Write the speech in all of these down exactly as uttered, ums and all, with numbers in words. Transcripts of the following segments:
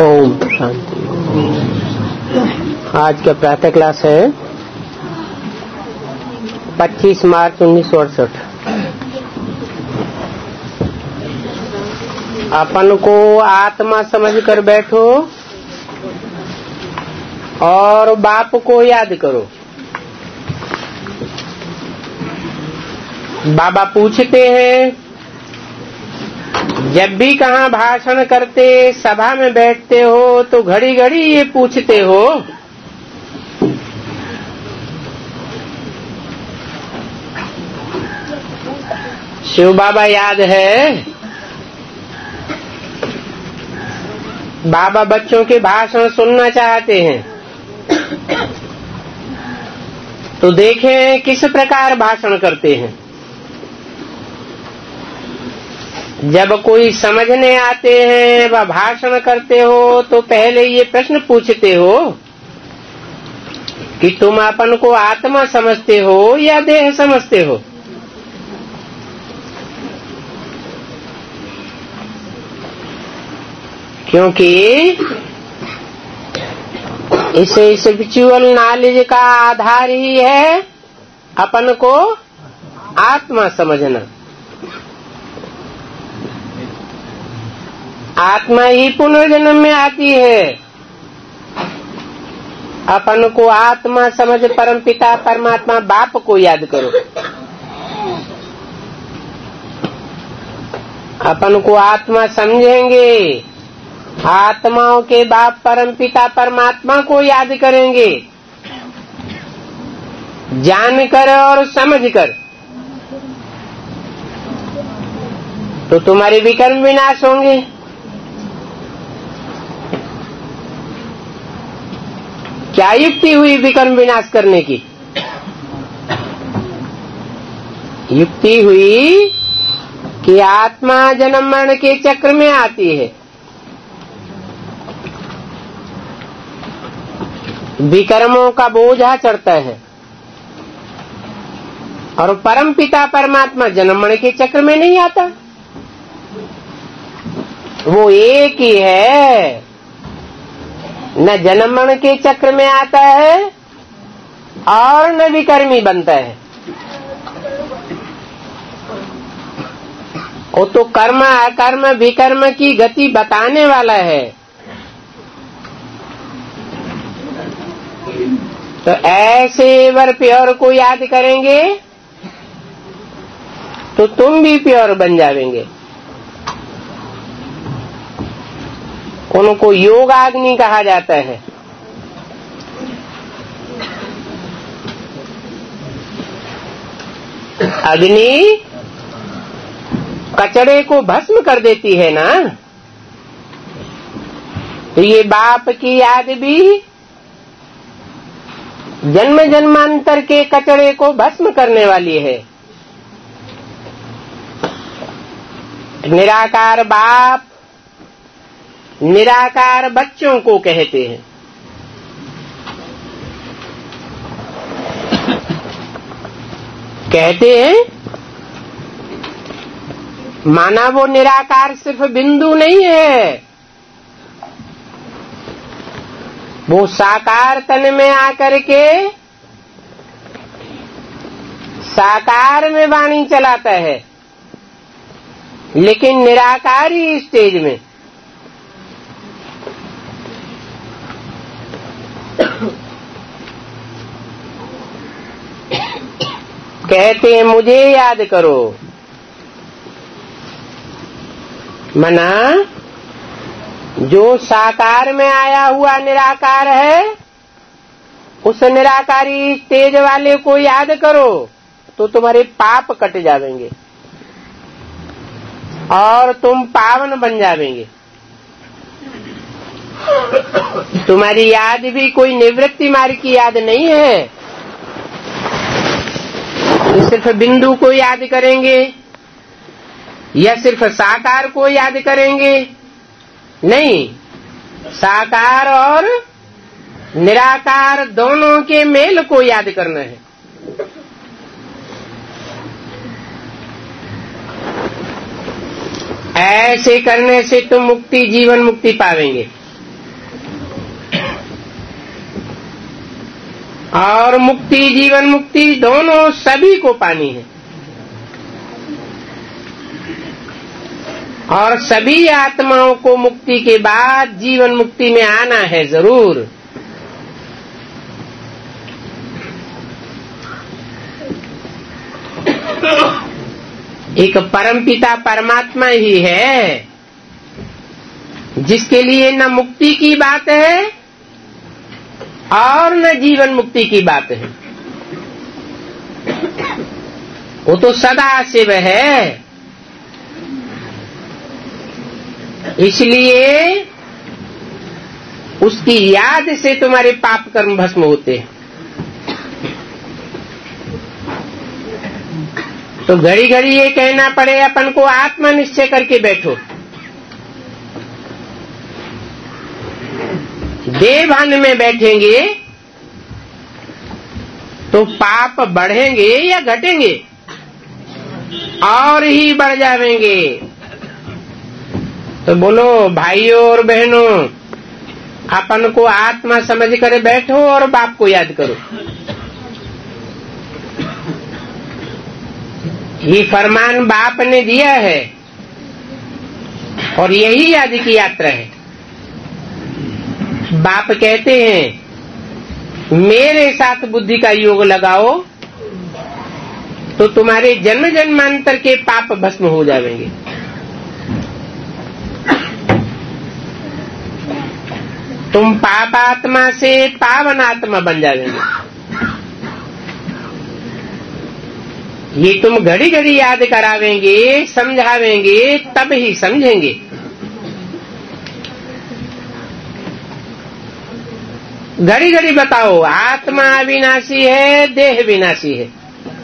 ओम शांति। आज का प्रातः क्लास है पच्चीस मार्च उन्नीस सौ अड़सठ। अपन को आत्मा समझ कर बैठो और बाप को याद करो। बाबा पूछते हैं, जब भी कहाँ भाषण करते सभा में बैठते हो तो घड़ी घड़ी ये पूछते हो, शिव बाबा याद है? बाबा बच्चों के भाषण सुनना चाहते हैं तो देखें किस प्रकार भाषण करते हैं। जब कोई समझने आते हैं व भाषण करते हो तो पहले ये प्रश्न पूछते हो कि तुम अपन को आत्मा समझते हो या देह समझते हो। क्योंकि इस स्पिरिचुअल नॉलेज का आधार ही है अपन को आत्मा समझना। आत्मा ही पुनर्जन्म में आती है। अपन को आत्मा समझ परम पिता परमात्मा बाप को याद करो। अपन को आत्मा समझेंगे, आत्माओं के बाप परम पिता परमात्मा को याद करेंगे, जानकर और समझकर, तो तुम्हारे विकर्म विनाश होंगे। क्या युक्ति हुई विकर्म विनाश करने की? युक्ति हुई कि आत्मा जन्म मरण के चक्र में आती है। विकर्मों का बोझा चढ़ता है और परम पिता परमात्मा जन्म मरण के चक्र में नहीं आता। वो एक ही है, न जन्म मरण के चक्र में आता है और न विकर्मी बनता है। वो तो कर्म अकर्म विकर्म की गति बताने वाला है। तो ऐसे वर प्योर को याद करेंगे तो तुम भी प्योर बन जाएंगे। उनको योगाग्नि कहा जाता है। अग्नि कचड़े को भस्म कर देती है ना, तो ये बाप की याद भी जन्म जन्मांतर के कचड़े को भस्म करने वाली है। निराकार बाप निराकार बच्चों को कहते हैं। कहते हैं माना वो निराकार सिर्फ बिंदु नहीं है, वो साकार तन में आकर के साकार में वाणी चलाता है, लेकिन निराकारी स्टेज में। कहते हैं मुझे याद करो। मना जो साकार में आया हुआ निराकार है, उस निराकारी तेज वाले को याद करो तो तुम्हारे पाप कट जाएंगे और तुम पावन बन जाएंगे। तुम्हारी याद भी कोई निवृत्ति मार्ग की याद नहीं है, सिर्फ बिंदु को याद करेंगे या सिर्फ साकार को याद करेंगे। नहीं, साकार और निराकार दोनों के मेल को याद करना है। ऐसे करने से तुम मुक्ति जीवन मुक्ति पावेंगे। और मुक्ति, जीवन मुक्ति दोनों सभी को पानी है। और सभी आत्माओं को मुक्ति के बाद जीवन मुक्ति में आना है जरूर। एक परमपिता परमात्मा ही है जिसके लिए न मुक्ति की बात है और न जीवन मुक्ति की बात है। वो तो सदा शिव है। इसलिए उसकी याद से तुम्हारे पाप कर्म भस्म होते हैं। तो घड़ी घड़ी ये कहना पड़े अपन को आत्मा निश्चय करके बैठो। देवभान में बैठेंगे तो पाप बढ़ेंगे या घटेंगे? और ही बढ़ जाएंगे। तो बोलो भाइयों और बहनों, अपन को आत्मा समझ कर बैठो और बाप को याद करो। ये फरमान बाप ने दिया है और यही याद की यात्रा है। बाप कहते हैं मेरे साथ बुद्धि का योग लगाओ तो तुम्हारे जन्म जन्मांतर के पाप भस्म हो जाएंगे। तुम पाप आत्मा से पावन आत्मा बन जाएंगे। ये तुम घड़ी घड़ी याद करावेंगे, समझावेंगे, तब ही समझेंगे। घड़ी घड़ी बताओ आत्मा अविनाशी है, देह विनाशी है।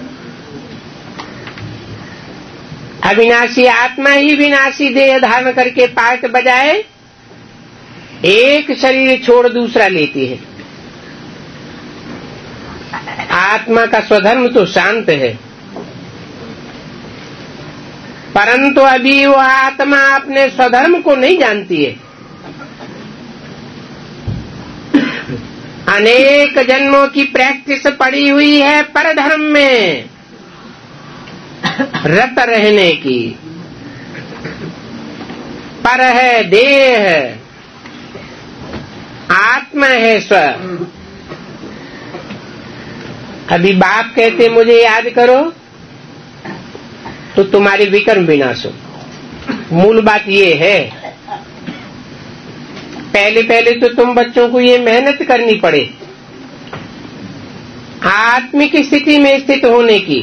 अविनाशी आत्मा ही विनाशी देह धारण करके पाठ बजाए एक शरीर छोड़ दूसरा लेती है। आत्मा का स्वधर्म तो शांत है, परंतु अभी वह आत्मा अपने स्वधर्म को नहीं जानती है। अनेक जन्मों की प्रैक्टिस पड़ी हुई है परधर्म में रत रहने की। पर है देह, आत्मा है स्व। अभी बाप कहते मुझे याद करो तो तुम्हारे विकर्म विनाश हो। मूल बात ये है, पहले पहले तो तुम बच्चों को ये मेहनत करनी पड़े आत्मिक स्थिति में स्थित होने की।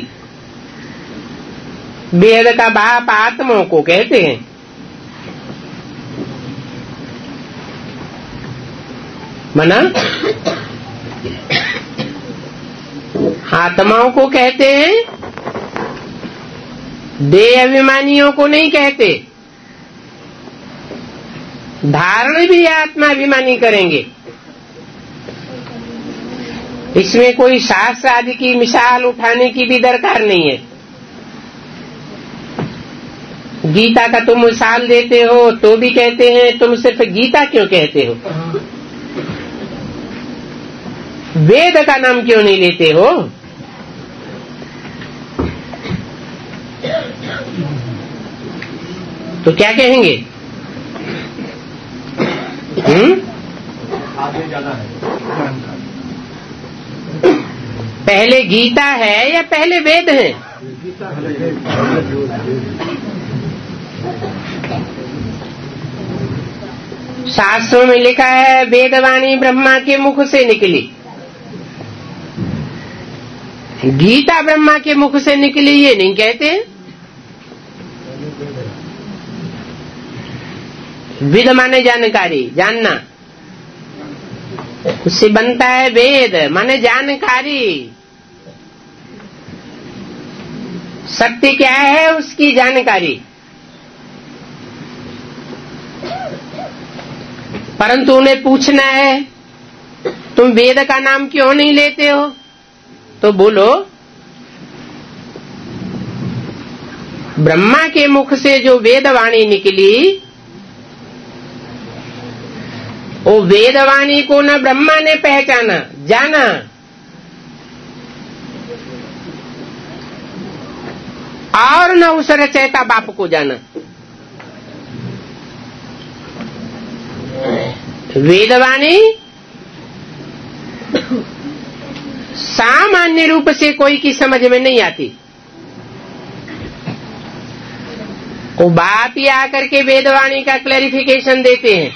वेद का बाप आत्माओं को कहते हैं। मना आत्माओं को कहते हैं, देह अभिमानियों को नहीं कहते। धारण भी आत्माभिमानी करेंगे। इसमें कोई शास्त्र आदि की मिसाल उठाने की भी दरकार नहीं है। गीता का तुम मिसाल देते हो तो भी कहते हैं तुम सिर्फ गीता क्यों कहते हो, वेद का नाम क्यों नहीं लेते हो? तो क्या कहेंगे? हम्म आगे जाना है। पहले गीता है या पहले वेद है? शास्त्रों में लिखा है वेदवाणी ब्रह्मा के मुख से निकली। गीता ब्रह्मा के मुख से निकली ये नहीं कहते। विद माने जानकारी, जानना, उससे बनता है वेद माने जानकारी। सत्य क्या है उसकी जानकारी। परंतु उन्हें पूछना है तुम वेद का नाम क्यों नहीं लेते हो? तो बोलो ब्रह्मा के मुख से जो वेदवाणी निकली वो वेदवाणी को न ब्रह्मा ने पहचाना, जाना, और न उस रचयिता बाप को जाना। वेदवाणी सामान्य रूप से कोई की समझ में नहीं आती। वो बाप ही आकर के वेदवाणी का क्लैरिफिकेशन देते हैं।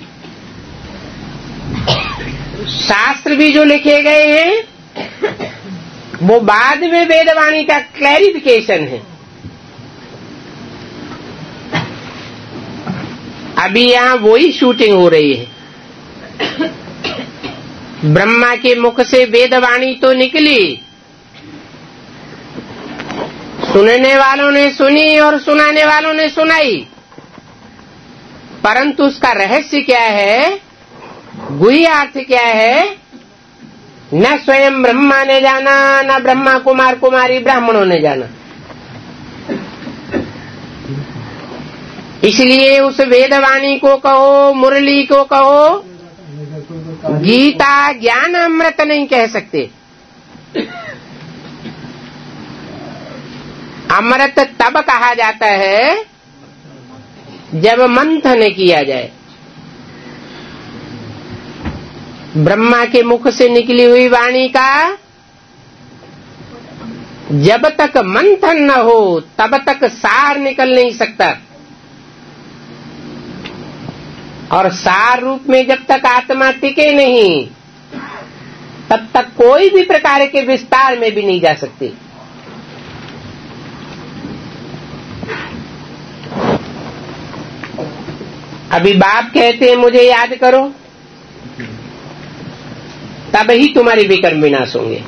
शास्त्र भी जो लिखे गए हैं वो बाद में वेदवाणी का क्लैरिफिकेशन है। अभी यहां वही शूटिंग हो रही है। ब्रह्मा के मुख से वेदवाणी तो निकली, सुनने वालों ने सुनी और सुनाने वालों ने सुनाई, परंतु उसका रहस्य क्या है, गुह्यार्थ क्या है, न स्वयं ब्रह्मा ने जाना, न ब्रह्मा कुमार कुमारी ब्राह्मणों ने जाना। इसलिए उस वेदवाणी को कहो, मुरली को कहो, गीता ज्ञान अमृत नहीं कह सकते। अमृत तब कहा जाता है जब मंथन किया जाए। ब्रह्मा के मुख से निकली हुई वाणी का जब तक मंथन न हो तब तक सार निकल नहीं सकता, और सार रूप में जब तक आत्मा टिके नहीं तब तक कोई भी प्रकार के विस्तार में भी नहीं जा सकती। अभी बाप कहते हैं मुझे याद करो, तब ही तुम्हारे विकर्म विनाश होंगे।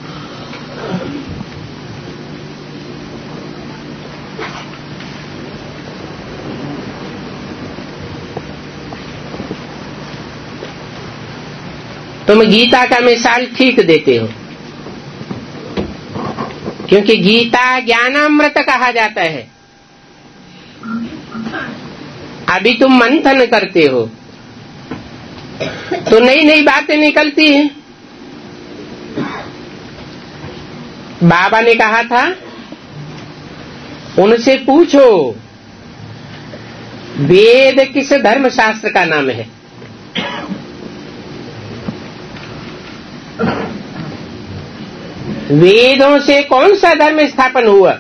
तुम गीता का मिसाल ठीक देते हो, क्योंकि गीता ज्ञानामृत कहा जाता है। अभी तुम मंथन करते हो तो नई नई बातें निकलती हैं। बाबा ने कहा था उनसे पूछो वेद किस धर्म शास्त्र का नाम है। वेदों से कौन सा धर्म स्थापन हुआ।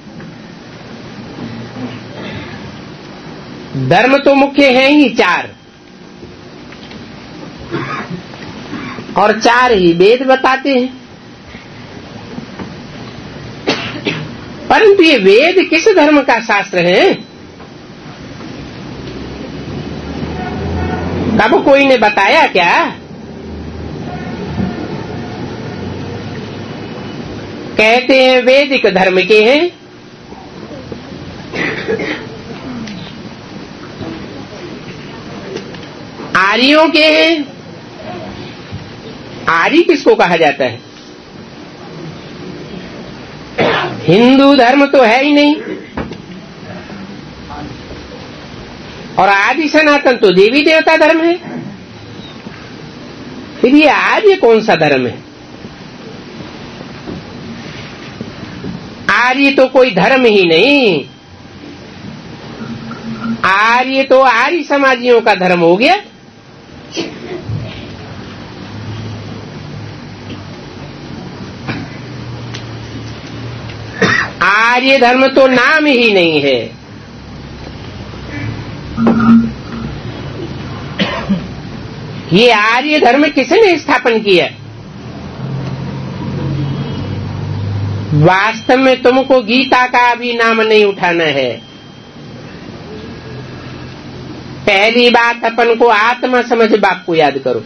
धर्म तो मुख्य है ही चार, और चार ही वेद बताते हैं। परंतु ये वेद किस धर्म का शास्त्र है, कब कोई ने बताया क्या। कहते हैं वैदिक धर्म के हैं। आर्यों के हैं। आर्य किसको कहा जाता है। हिंदू धर्म तो है ही नहीं, और आदि सनातन तो देवी देवता धर्म है। फिर ये आर्य कौन सा धर्म है। आर्य तो कोई धर्म ही नहीं, आर्य तो आर्य समाजियों का धर्म हो गया। आर्य धर्म तो नाम ही नहीं है। ये आर्य धर्म किसने स्थापन किया। वास्तव में तुमको गीता का भी नाम नहीं उठाना है। पहली बात अपन को आत्मा समझ बाप को याद करो,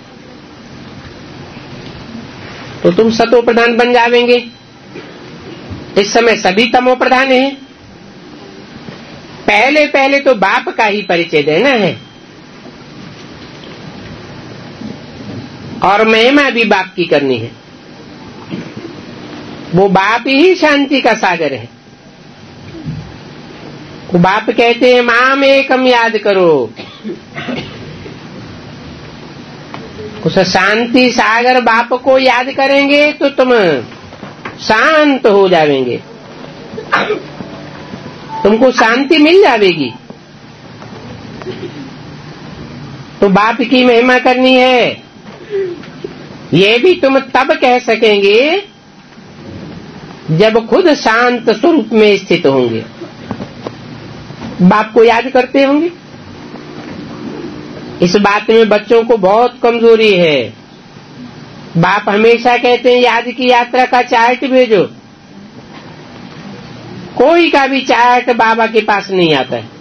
तो तुम सतो प्रधान बन जावेंगे। इस समय सभी तमो प्रधान हैं। पहले पहले तो बाप का ही परिचय देना है, और महिमा भी बाप की करनी है। वो बाप ही शांति का सागर है। वो बाप कहते हैं माम एकम याद करो। उस शांति सागर बाप को याद करेंगे तो तुम शांत हो जाएंगे। तुमको शांति मिल जाएगी। तो बाप की महिमा करनी है, ये भी तुम तब कह सकेंगे जब खुद शांत स्वरूप में स्थित होंगे। बाप को याद करते होंगे। इस बात में बच्चों को बहुत कमजोरी है। बाप हमेशा कहते हैं याद की यात्रा का चार्ट भेजो। कोई का भी चार्ट बाबा के पास नहीं आता है।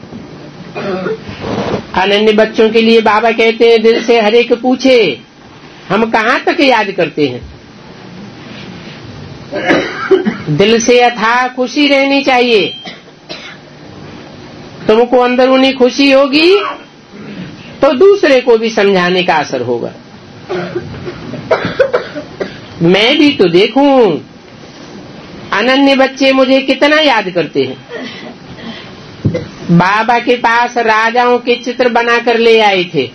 अनन्य बच्चों के लिए बाबा कहते हैं दिल से हर एक पूछे हम कहाँ तक याद करते हैं। दिल से अथाह खुशी रहनी चाहिए। तुमको अंदरूनी खुशी होगी तो दूसरे को भी समझाने का असर होगा। मैं भी तो देखूं अनन्य बच्चे मुझे कितना याद करते हैं। बाबा के पास राजाओं के चित्र बनाकर ले आए थे।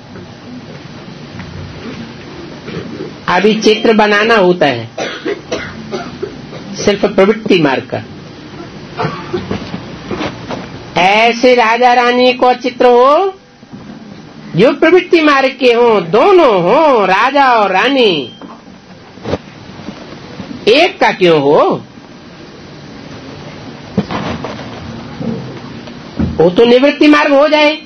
अभी चित्र बनाना होता है सिर्फ प्रवृत्ति मार्ग का। ऐसे राजा रानी को चित्र हो जो प्रवृत्ति मार्ग के हो, दोनों हो, राजा और रानी। एक का क्यों हो? वो तो निवृत्ति मार्ग हो जाए।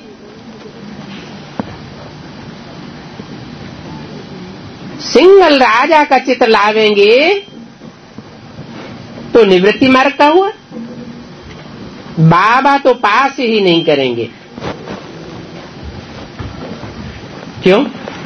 सिंगल राजा का चित्र लावेंगे तो निवृत्ति मार्ग का हुआ। बाबा तो पास ही नहीं करेंगे। क्यों?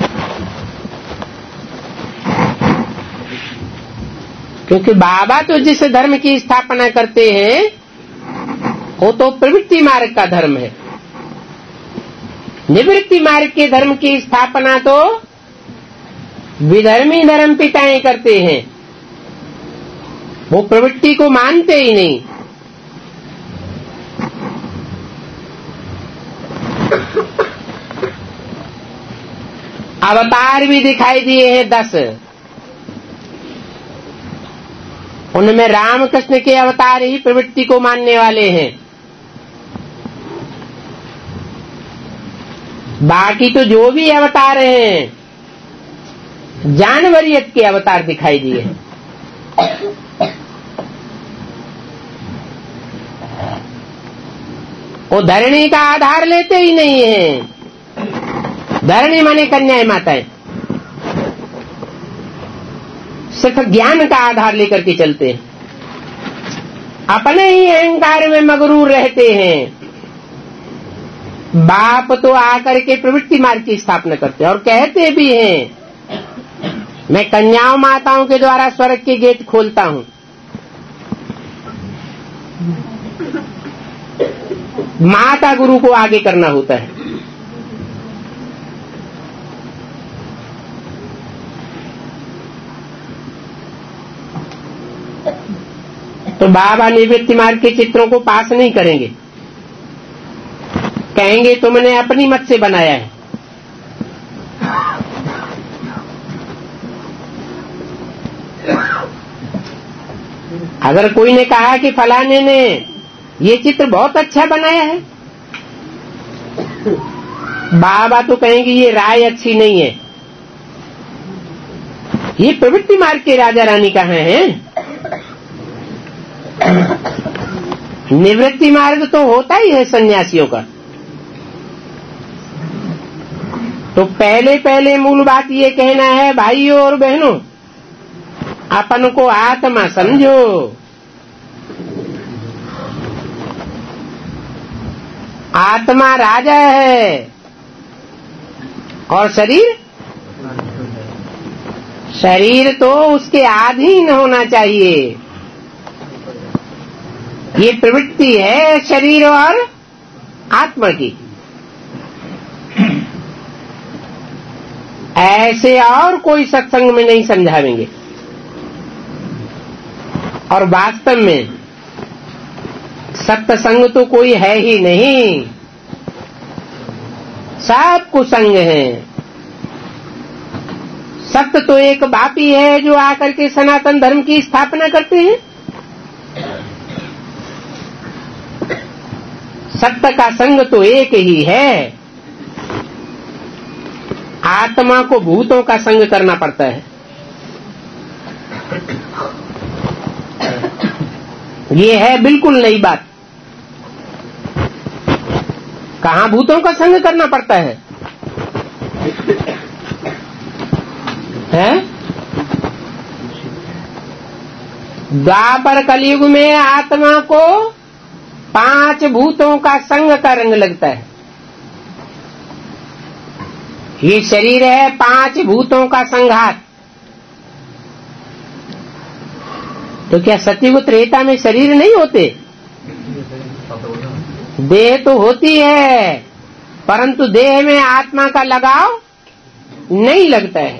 क्योंकि बाबा तो जिस धर्म की स्थापना करते हैं वो तो प्रवृत्ति मार्ग का धर्म है। निवृत्ति मार्ग के धर्म की स्थापना तो विधर्मी धर्म पिताएं करते हैं। वो प्रवृत्ति को मानते ही नहीं। अवतार भी दिखाई दिए हैं दस। उनमें रामकृष्ण के अवतार ही प्रवृत्ति को मानने वाले हैं। बाकी तो जो भी अवतार हैं जानवरियत के अवतार दिखाई दिए हैं। वो धरणी का आधार लेते ही नहीं है। धरणी माने कन्याएं माताएं सिर्फ ज्ञान का आधार लेकर के चलते हैं। अपने ही अहंकार में मगरूर रहते हैं। बाप तो आकर के प्रवृत्ति मार्ग की स्थापना करते हैं और कहते भी हैं मैं कन्याओं माताओं के द्वारा स्वर्ग के गेट खोलता हूं। माता गुरु को आगे करना होता है। तो बाबा निवृत्ति मार्ग के चित्रों को पास नहीं करेंगे। कहेंगे तुमने अपनी मत से बनाया है। अगर कोई ने कहा कि फलाने ने ये चित्र बहुत अच्छा बनाया है, बाबा तो कहेंगे ये राय अच्छी नहीं है। ये प्रवृत्ति मार्ग के राजा रानी कहाँ हैं? निवृत्ति मार्ग तो होता ही है सन्यासियों का। तो पहले पहले मूल बात ये कहना है भाइयों और बहनों, अपन को आत्मा समझो। आत्मा राजा है और शरीर शरीर तो उसके अधीन होना चाहिए। ये प्रवृत्ति है शरीर और आत्मा की। ऐसे और कोई सत्संग में नहीं समझावेंगे। और वास्तव में सत्संग तो कोई है ही नहीं, सब कुसंग है। सत्य तो एक बाप ही है जो आकर के सनातन धर्म की स्थापना करते हैं। सत्य का संग तो एक ही है। आत्मा को भूतों का संग करना पड़ता है। ये है बिल्कुल नई बात। कहाँ भूतों का संग करना पड़ता है, हैं? द्वापर कलयुग में आत्मा को पांच भूतों का संग का रंग लगता है। ये शरीर है पांच भूतों का संघात। तो क्या सतयुग त्रेता में शरीर नहीं होते? देह तो होती है, परंतु देह में आत्मा का लगाव नहीं लगता है।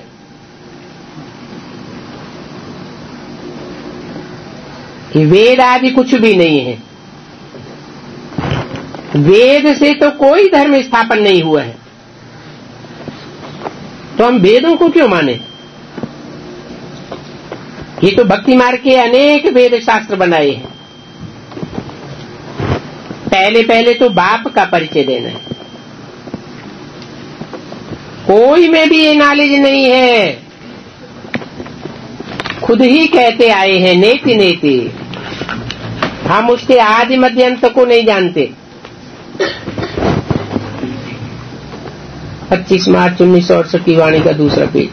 कि वेद आदि कुछ भी नहीं है। वेद से तो कोई धर्म स्थापन नहीं हुआ है, तो हम वेदों को क्यों माने? ये तो भक्ति मार्ग के अनेक वेद शास्त्र बनाए हैं। पहले पहले तो बाप का परिचय देना है। कोई में भी ये नॉलेज नहीं है, खुद ही कहते आए हैं नेति नेति। हम उसके आदि मध्य अंत को नहीं जानते। पच्चीस मार्च उन्नीस सौ अड़सठ की वाणी का दूसरा पेज।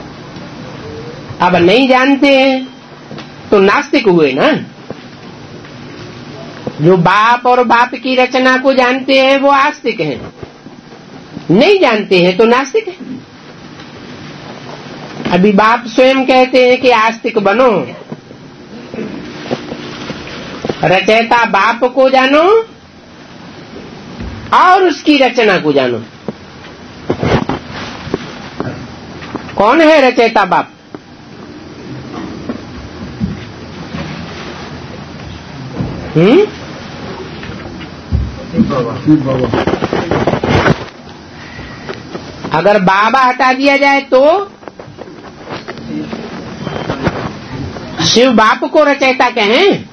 अब नहीं जानते हैं तो नास्तिक हुए ना। जो बाप और बाप की रचना को जानते हैं वो आस्तिक हैं, नहीं जानते हैं तो नास्तिक है। अभी बाप स्वयं कहते हैं कि आस्तिक बनो, रचयिता बाप को जानो और उसकी रचना को जानो। कौन है रचयिता बाप? हम्म अगर बाबा हटा दिया जाए तो शिव बाप को रचयिता कहें?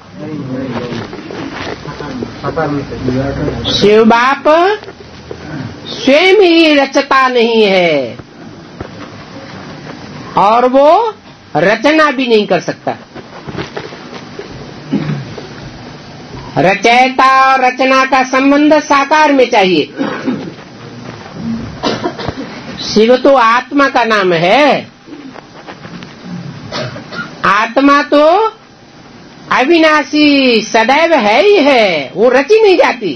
शिव बाप स्वयं ही रचता नहीं है और वो रचना भी नहीं कर सकता। रचयिता और रचना का संबंध साकार में चाहिए। शिव तो आत्मा का नाम है। आत्मा तो अविनाशी सदैव है ही है, वो रची नहीं जाती।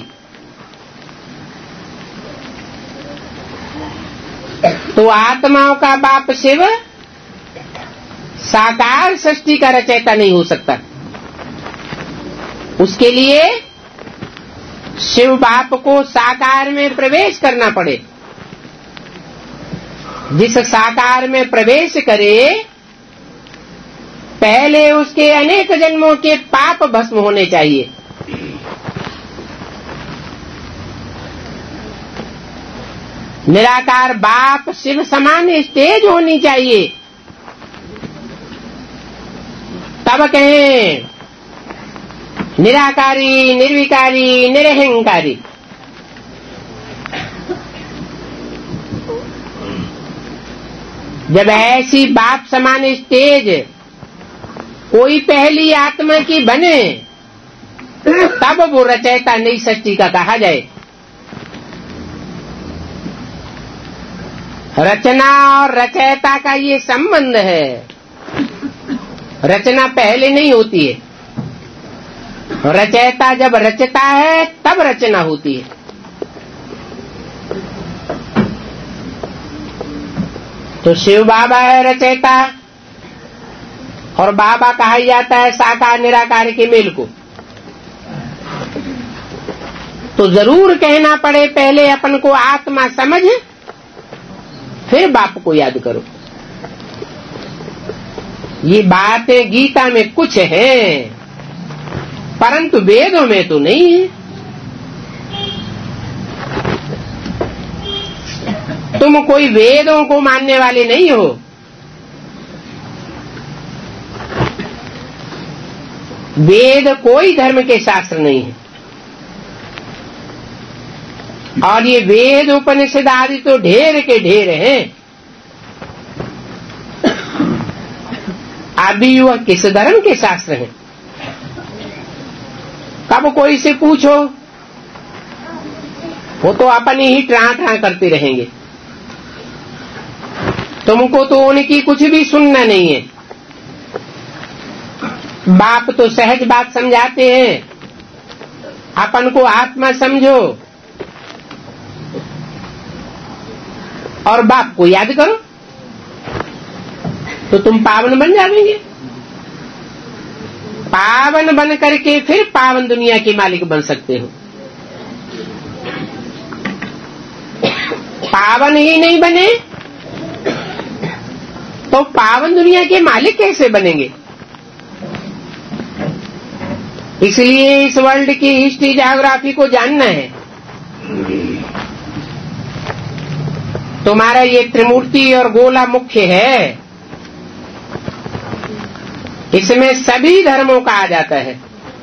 तो आत्माओं का बाप शिव साकार सृष्टि का रचयिता नहीं हो सकता। उसके लिए शिव बाप को साकार में प्रवेश करना पड़े। जिस साकार में प्रवेश करे पहले उसके अनेक जन्मों के पाप भस्म होने चाहिए। निराकार बाप शिव समान स्टेज होनी चाहिए, तब कहें निराकारी, निर्विकारी, निरहंकारी। जब ऐसी बाप समान स्टेज कोई पहली आत्मा की बने तब वो रचयिता नई सृष्टि का कहा जाए। रचना और रचयिता का ये संबंध है। रचना पहले नहीं होती है, रचयिता जब रचता है तब रचना होती है। तो शिव बाबा है रचयिता और बाबा कहा जाता है साकार निराकार के मेल को। तो जरूर कहना पड़े पहले अपन को आत्मा समझ, फिर बाप को याद करो। ये बातें गीता में कुछ हैं, परंतु वेदों में तो नहीं है। तुम कोई वेदों को मानने वाले नहीं हो। वेद कोई धर्म के शास्त्र नहीं है। और ये वेद उपनिषद आदि तो ढेर के ढेर हैं। अभी वह किस धर्म के शास्त्र हैं? कब कोई से पूछो वो तो अपनी ही ट्रां ट्रां करते रहेंगे, तुमको तो उनकी कुछ भी सुनना नहीं है। बाप तो सहज बात समझाते हैं, अपन को आत्मा समझो और बाप को याद करो तो तुम पावन बन जाओगे। पावन बन करके फिर पावन दुनिया के मालिक बन सकते हो। पावन ही नहीं बने तो पावन दुनिया के मालिक कैसे बनेंगे? इसलिए इस वर्ल्ड की हिस्ट्री ज्योग्राफी को जानना है। तुम्हारा ये त्रिमूर्ति और गोला मुख्य है, इसमें सभी धर्मों का आ जाता है।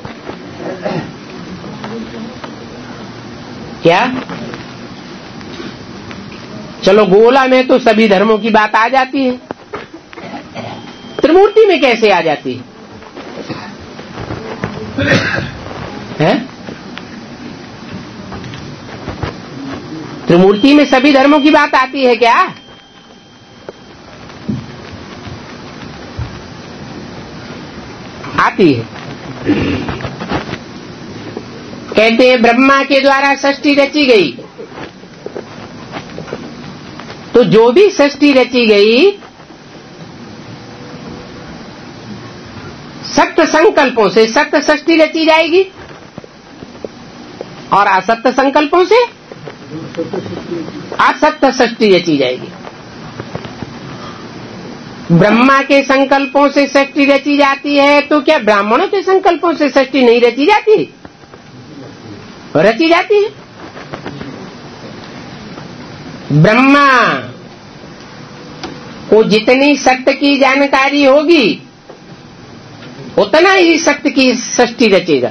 क्या? चलो गोला में तो सभी धर्मों की बात आ जाती है, त्रिमूर्ति में कैसे आ जाती है? है? त्रिमूर्ति में सभी धर्मों की बात आती है क्या? आती है। कहते हैं ब्रह्मा के द्वारा सृष्टि रची गई, तो जो भी सृष्टि रची गई सत्य संकल्पों से सत्य सृष्टि रची जाएगी और असत्य संकल्पों से असत्य सृष्टि रची जाएगी। ब्रह्मा के संकल्पों से सृष्टि रची जाती है, तो क्या ब्राह्मणों के संकल्पों से सृष्टि नहीं रची जाती? रची जाती है। ब्रह्मा को जितनी सत्य की जानकारी होगी उतना ही सत्य की सृष्टि रचेगा।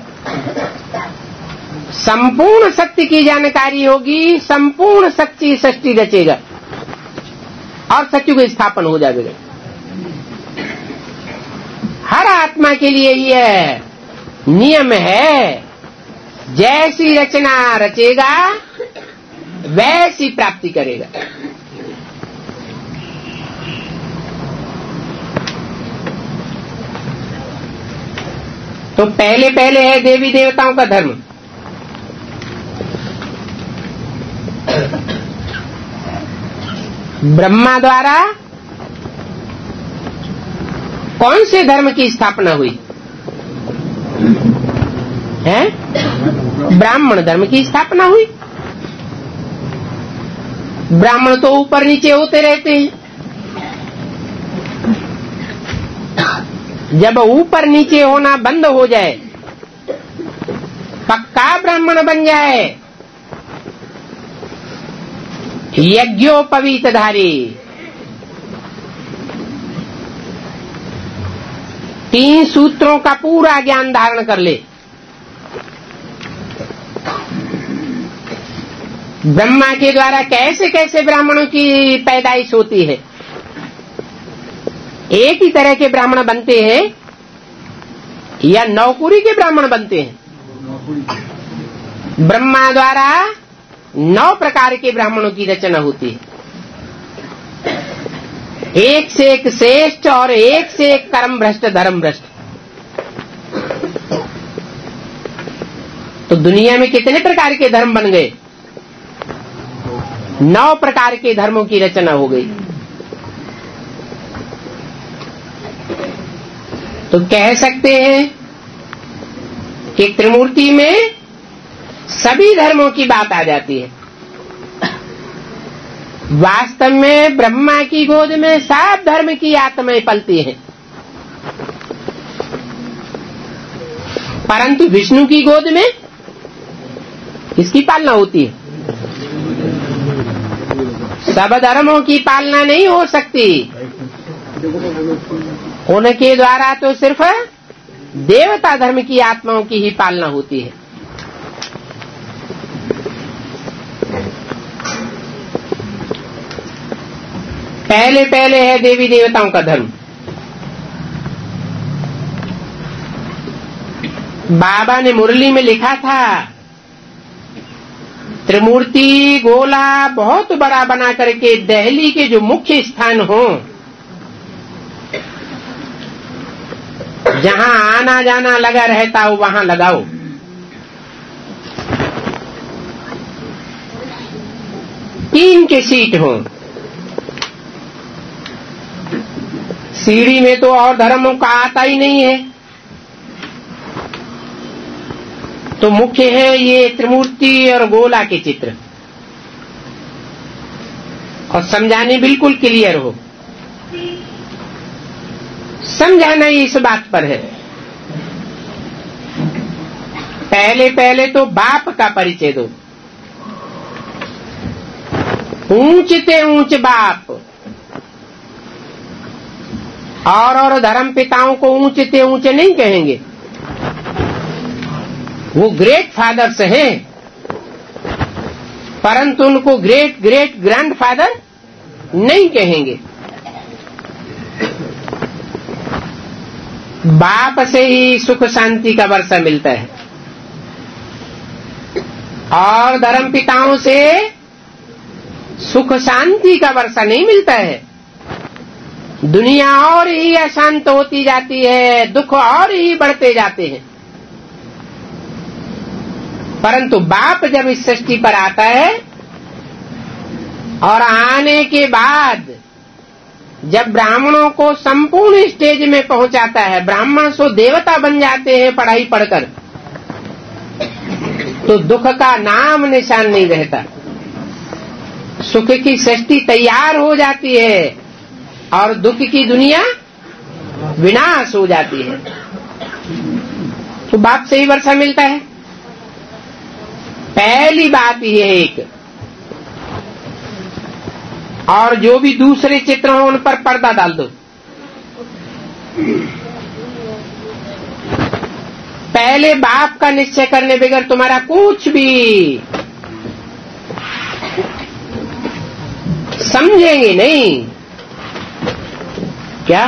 संपूर्ण सत्य की जानकारी होगी, संपूर्ण सच्ची सृष्टि रचेगा और सत्य को स्थापन हो जाएगा। हर आत्मा के लिए यह नियम है, जैसी रचना रचेगा वैसी प्राप्ति करेगा। तो पहले पहले है देवी देवताओं का धर्म। ब्रह्मा द्वारा कौन से धर्म की स्थापना हुई है? ब्राह्मण धर्म की स्थापना हुई। ब्राह्मण तो ऊपर नीचे होते रहते हैं, जब ऊपर नीचे होना बंद हो जाए, पक्का ब्राह्मण बन जाए, यज्ञोपवीतधारी, तीन सूत्रों का पूरा ज्ञान धारण कर ले, ब्रह्मा के द्वारा कैसे कैसे ब्राह्मणों की पैदाइश होती है। एक ही तरह के ब्राह्मण बनते हैं या नौकुरी के ब्राह्मण बनते हैं? ब्रह्मा द्वारा नौ प्रकार के ब्राह्मणों की रचना होती है, एक से एक श्रेष्ठ और एक से एक कर्म भ्रष्ट धर्म भ्रष्ट। तो दुनिया में कितने प्रकार के धर्म बन गए? नौ प्रकार के धर्मों की रचना हो गई। तो कह सकते हैं कि त्रिमूर्ति में सभी धर्मों की बात आ जाती है। वास्तव में ब्रह्मा की गोद में सब धर्म की आत्माएं पलती हैं, परंतु विष्णु की गोद में किसकी पालना होती है? सब धर्मों की पालना नहीं हो सकती, उनके द्वारा तो सिर्फ देवता धर्म की आत्माओं की ही पालना होती है। पहले पहले है देवी देवताओं का धर्म। बाबा ने मुरली में लिखा था, त्रिमूर्ति गोला बहुत बड़ा बना करके दिल्ली के जो मुख्य स्थान हो, जहां आना जाना लगा रहता हो, वहां लगाओ। तीन के सीट हो। सीढ़ी में तो और धर्मों का आता ही नहीं है, तो मुख्य है ये त्रिमूर्ति और गोला के चित्र। और समझाने बिल्कुल क्लियर हो, समझाना ही इस बात पर है। पहले पहले तो बाप का परिचय दो। ऊंचते ऊंच बाप, और और धर्म पिताओं को ऊंचते ऊंचे नहीं कहेंगे, वो ग्रेट फादर्स हैं, परंतु उनको ग्रेट ग्रेट ग्रैंड फादर नहीं कहेंगे। बाप से ही सुख शांति का वर्षा मिलता है, और धर्म पिताओं से सुख शांति का वर्षा नहीं मिलता है। दुनिया और ही अशांत होती जाती है, दुख और ही बढ़ते जाते हैं। परंतु बाप जब इस सृष्टि पर आता है, और आने के बाद जब ब्राह्मणों को संपूर्ण स्टेज में पहुंचाता है, ब्राह्मण सो देवता बन जाते हैं पढ़ाई पढ़कर, तो दुख का नाम निशान नहीं रहता। सुख की सृष्टि तैयार हो जाती है, और दुख की दुनिया विनाश हो जाती है। तो बाप से ही वर्षा मिलता है। पहली बात यह है एक, और जो भी दूसरे चित्र हो उन पर पर्दा डाल दो। पहले बाप का निश्चय करने बगैर तुम्हारा कुछ भी समझेंगे नहीं। क्या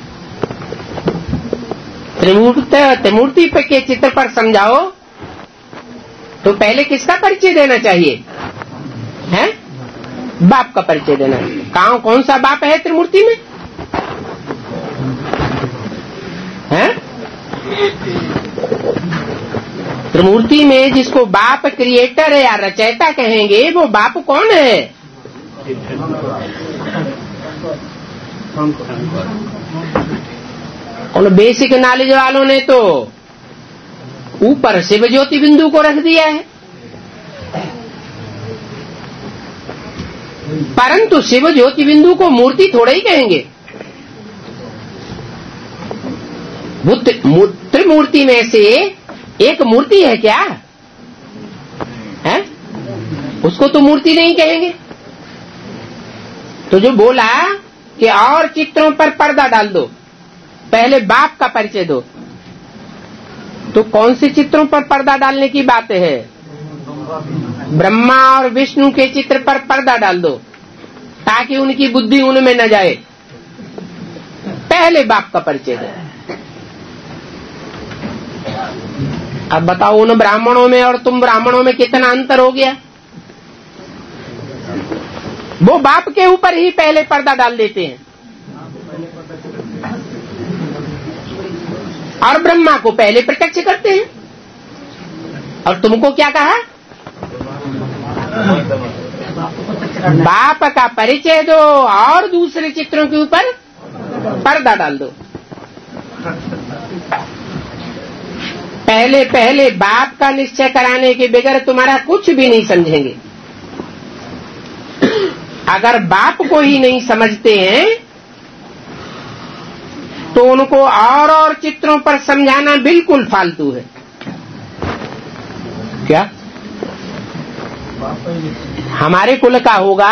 त्रिमूर्ति त्रिमूर्ति के चित्र पर समझाओ तो पहले किसका परिचय देना चाहिए? है बाप का परिचय देना। कहाँ कौन सा बाप है त्रिमूर्ति में? है त्रिमूर्ति में जिसको बाप क्रिएटर है या रचयिता कहेंगे, वो बाप कौन है? और बेसिक नॉलेज वालों ने तो ऊपर शिव ज्योति बिंदु को रख दिया है, परंतु शिव ज्योति बिंदु को मूर्ति थोड़ा ही कहेंगे। वो त्रिमूर्ति में से एक मूर्ति है क्या है? उसको तो मूर्ति नहीं कहेंगे। तो जो बोला कि और चित्रों पर पर्दा डाल दो, पहले बाप का परिचय दो, तो कौन से चित्रों पर पर्दा डालने की बात है? ब्रह्मा और विष्णु के चित्र पर पर्दा डाल दो, ताकि उनकी बुद्धि उनमें न जाए। पहले बाप का परिचय दो। अब बताओ, उन ब्राह्मणों में और तुम ब्राह्मणों में कितना अंतर हो गया? वो बाप के ऊपर ही पहले पर्दा डाल देते हैं, और ब्रह्मा को पहले प्रत्यक्ष करते हैं। और तुमको क्या कहा? बाप का परिचय दो और दूसरे चित्रों के ऊपर पर्दा डाल दो। पहले पहले बाप का निश्चय कराने के बगैर तुम्हारा कुछ भी नहीं समझेंगे। अगर बाप को ही नहीं समझते हैं तो उनको और और चित्रों पर समझाना बिल्कुल फालतू है। क्या हमारे कुल का होगा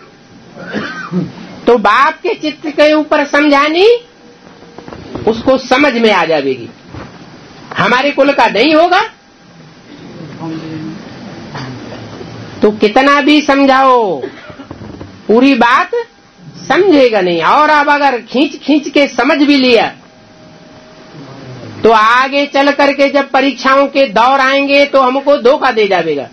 तो बाप के चित्र के ऊपर समझानी उसको समझ में आ जाएगी। हमारे कुल का नहीं होगा तो कितना भी समझाओ पूरी बात समझेगा नहीं। और अब अगर खींच खींच के समझ भी लिया तो आगे चल करके जब परीक्षाओं के दौर आएंगे तो हमको धोखा दे जाएगा,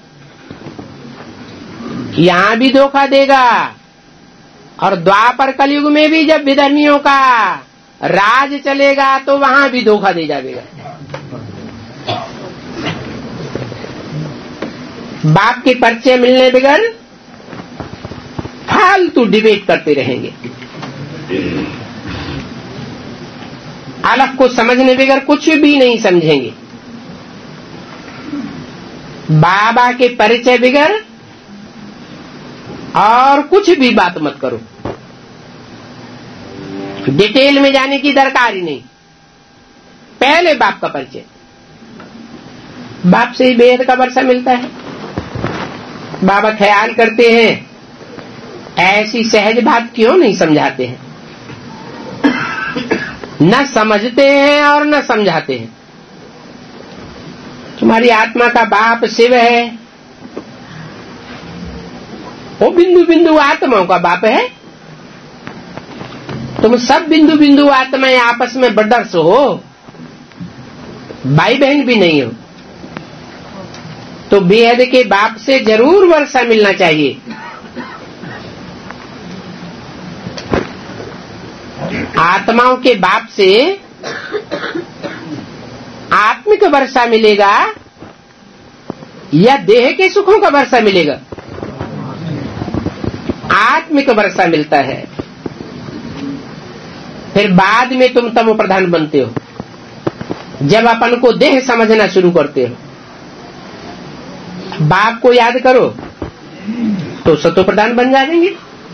यहां भी धोखा देगा और द्वापर कलयुग में भी जब विधर्मियों का राज चलेगा तो वहां भी धोखा दे जाएगा। बाप के परिचय मिलने बगैर फालतू डिबेट करते रहेंगे, अलग को समझने बगैर कुछ भी नहीं समझेंगे। बाबा के परिचय बगैर और कुछ भी बात मत करो, डिटेल में जाने की दरकार ही नहीं। पहले बाप का परिचय, बाप से ही बेहद का वर्षा मिलता है। बाबा ख्याल करते हैं ऐसी सहज बात क्यों नहीं समझाते हैं, न समझते हैं और न समझाते हैं। तुम्हारी आत्मा का बाप शिव है, वो बिंदु बिंदु आत्माओं का बाप है। तुम सब बिंदु बिंदु आत्माएं आपस में ब्रदर्स हो, भाई बहन भी नहीं हो, तो बेहद के बाप से जरूर वर्षा मिलना चाहिए। आत्माओं के बाप से आत्मिक वर्षा मिलेगा या देह के सुखों का वर्षा मिलेगा? आत्मिक वर्षा मिलता है। फिर बाद में तुम तमो प्रधान बनते हो, जब अपन को देह समझना शुरू करते हो। बाप को याद करो तो सतो प्रधान बन जाएंगे।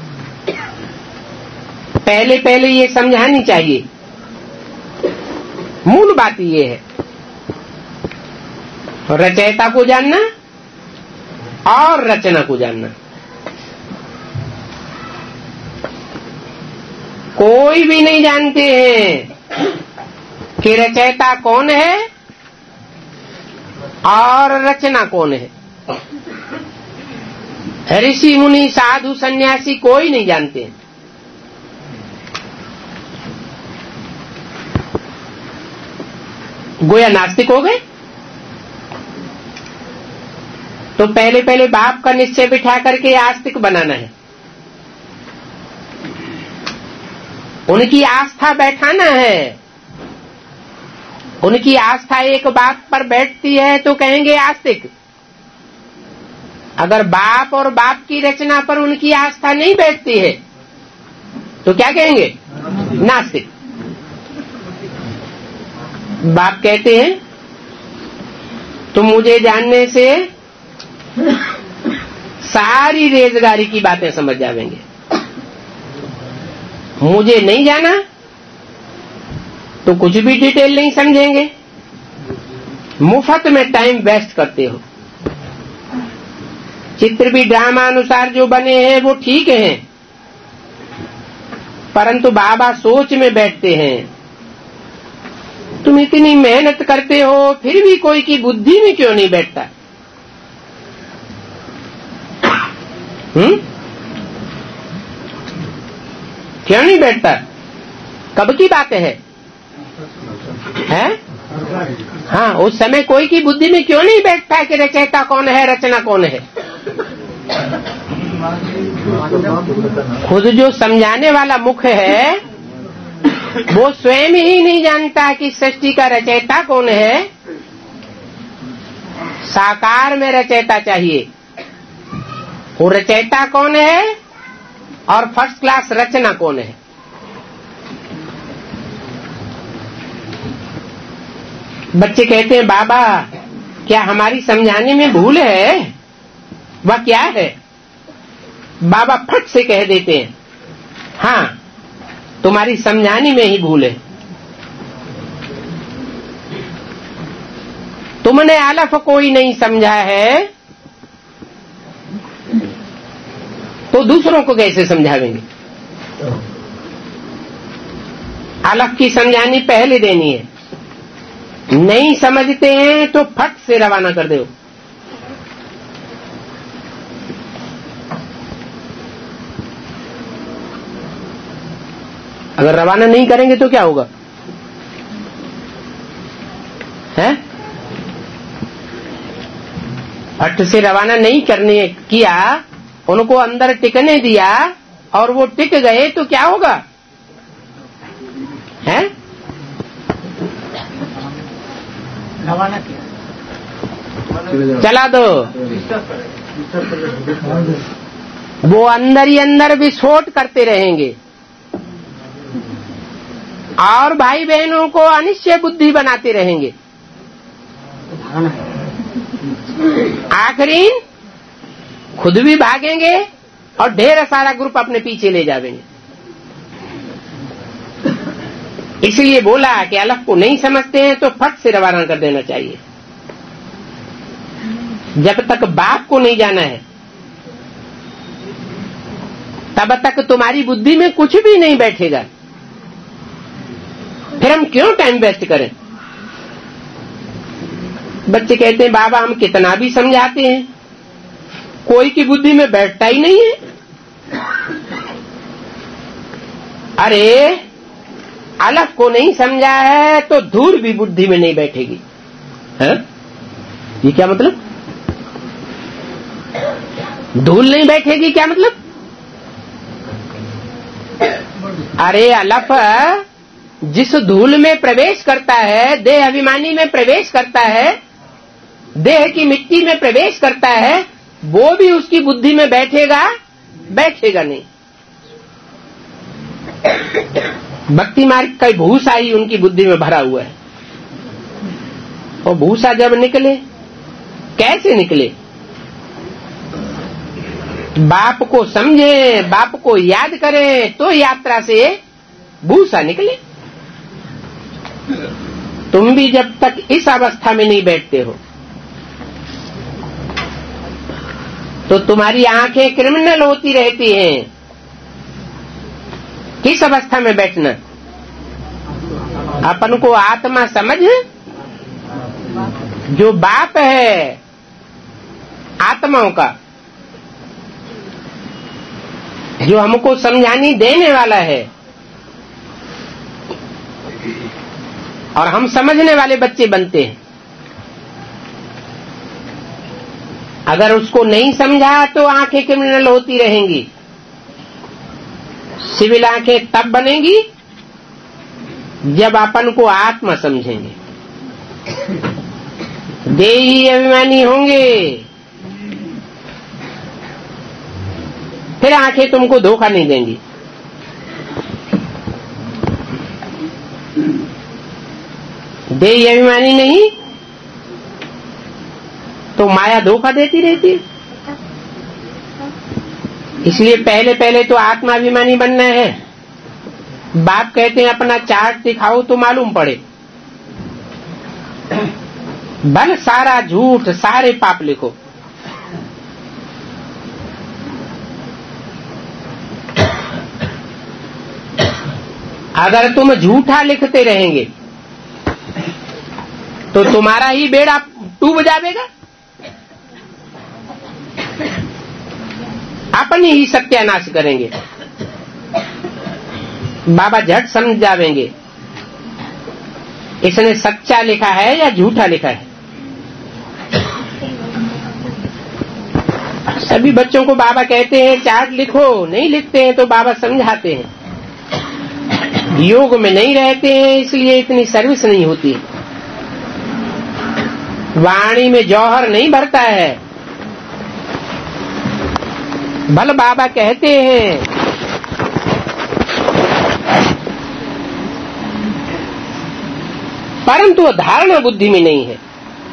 पहले पहले ये समझानी चाहिए, मूल बात ये है। रचयिता को जानना और रचना को जानना। कोई भी नहीं जानते हैं कि रचयिता कौन है और रचना कौन है। ऋषि मुनि साधु सन्यासी कोई नहीं जानते। गोया नास्तिक हो गए। तो पहले पहले बाप का निश्चय बिठा करके आस्तिक बनाना है, उनकी आस्था बैठाना है। उनकी आस्था एक बात पर बैठती है तो कहेंगे आस्तिक। अगर बाप और बाप की रचना पर उनकी आस्था नहीं बैठती है तो क्या कहेंगे? नास्तिक। बाप कहते हैं तुम मुझे जानने से सारी रेजगारी की बातें समझ जाएंगे, मुझे नहीं जाना तो कुछ भी डिटेल नहीं समझेंगे। मुफ्त में टाइम वेस्ट करते हो। चित्र भी ड्रामा अनुसार जो बने हैं वो ठीक हैं, परंतु बाबा सोच में बैठते हैं। तुम इतनी मेहनत करते हो फिर भी कोई की बुद्धि में क्यों नहीं बैठता? हम्म क्यों नहीं बैठता? कब की बात है? हैं? हाँ, उस समय कोई की बुद्धि में क्यों नहीं बैठता कि रचयिता कौन है, रचना कौन है? खुद जो समझाने वाला मुख है वो स्वयं ही नहीं जानता कि सृष्टि का रचयिता कौन है। साकार में रचयिता चाहिए। वो रचयिता कौन है और फर्स्ट क्लास रचना कौन है? बच्चे कहते हैं बाबा क्या हमारी समझाने में भूल है? वह क्या है? बाबा फट से कह देते हैं हाँ, तुम्हारी समझाने में ही भूल है। तुमने अलफ कोई नहीं समझा है तो दूसरों को कैसे समझावेंगे? अलफ की समझानी पहले देनी है। नहीं समझते हैं तो फट से रवाना कर दो। अगर रवाना नहीं करेंगे तो क्या होगा? है फट से रवाना नहीं करने किया, उनको अंदर टिकने दिया और वो टिक गए तो क्या होगा? है रवाना किया, चला दो, वो अंदर ही अंदर विस्फोट करते रहेंगे और भाई बहनों को अनिश्चय बुद्धि बनाते रहेंगे। आखिरी खुद भी भागेंगे और ढेर सारा ग्रुप अपने पीछे ले जाएंगे। इसलिए बोला कि अलग को नहीं समझते हैं तो फट से रवाना कर देना चाहिए। जब तक बाप को नहीं जाना है तब तक तुम्हारी बुद्धि में कुछ भी नहीं बैठेगा। फिर हम क्यों टाइम वेस्ट करें? बच्चे कहते हैं बाबा हम कितना भी समझाते हैं, कोई की बुद्धि में बैठता ही नहीं है। अरे अलग को नहीं समझा है तो धूल भी बुद्धि में नहीं बैठेगी। है? ये क्या मतलब? धूल नहीं बैठेगी क्या मतलब? अरे अलफ जिस धूल में प्रवेश करता है, देह अभिमानी में प्रवेश करता है, देह की मिट्टी में प्रवेश करता है, वो भी उसकी बुद्धि में बैठेगा? बैठेगा नहीं। भक्ति मार्ग का भूसा ही उनकी बुद्धि में भरा हुआ है। और भूसा जब निकले, कैसे निकले? बाप को समझे, बाप को याद करें तो यात्रा से भूसा निकले। तुम भी जब तक इस अवस्था में नहीं बैठते हो तो तुम्हारी आंखें क्रिमिनल होती रहती हैं। किस अवस्था में बैठना? अपन को आत्मा समझ, जो बाप है आत्माओं का, जो हमको समझानी देने वाला है, और हम समझने वाले बच्चे बनते हैं। अगर उसको नहीं समझा तो आंखें क्रिमिनल होती रहेंगी। सिविल आंखें तब बनेंगी जब अपन को आत्मा समझेंगे। देही अभिमानी होंगे फिर आंखें तुमको धोखा नहीं देंगी। देही अभिमानी नहीं तो माया धोखा देती रहती है। इसलिए पहले पहले तो आत्माभिमानी बनना है। बाप कहते हैं अपना चार्ट दिखाओ तो मालूम पड़े। बल सारा झूठ, सारे पाप लिखो। अगर तुम झूठा लिखते रहेंगे तो तुम्हारा ही बेड़ा डूब जाएगा। अपनी ही सत्यानाश करेंगे। बाबा झट समझ जावेंगे इसने सच्चा लिखा है या झूठा लिखा है। सभी बच्चों को बाबा कहते हैं चार्ट लिखो, नहीं लिखते हैं तो बाबा समझाते हैं। योग में नहीं रहते हैं इसलिए इतनी सर्विस नहीं होती। वाणी में जौहर नहीं भरता है। भल बाबा कहते हैं परंतु धारणा बुद्धि में नहीं है।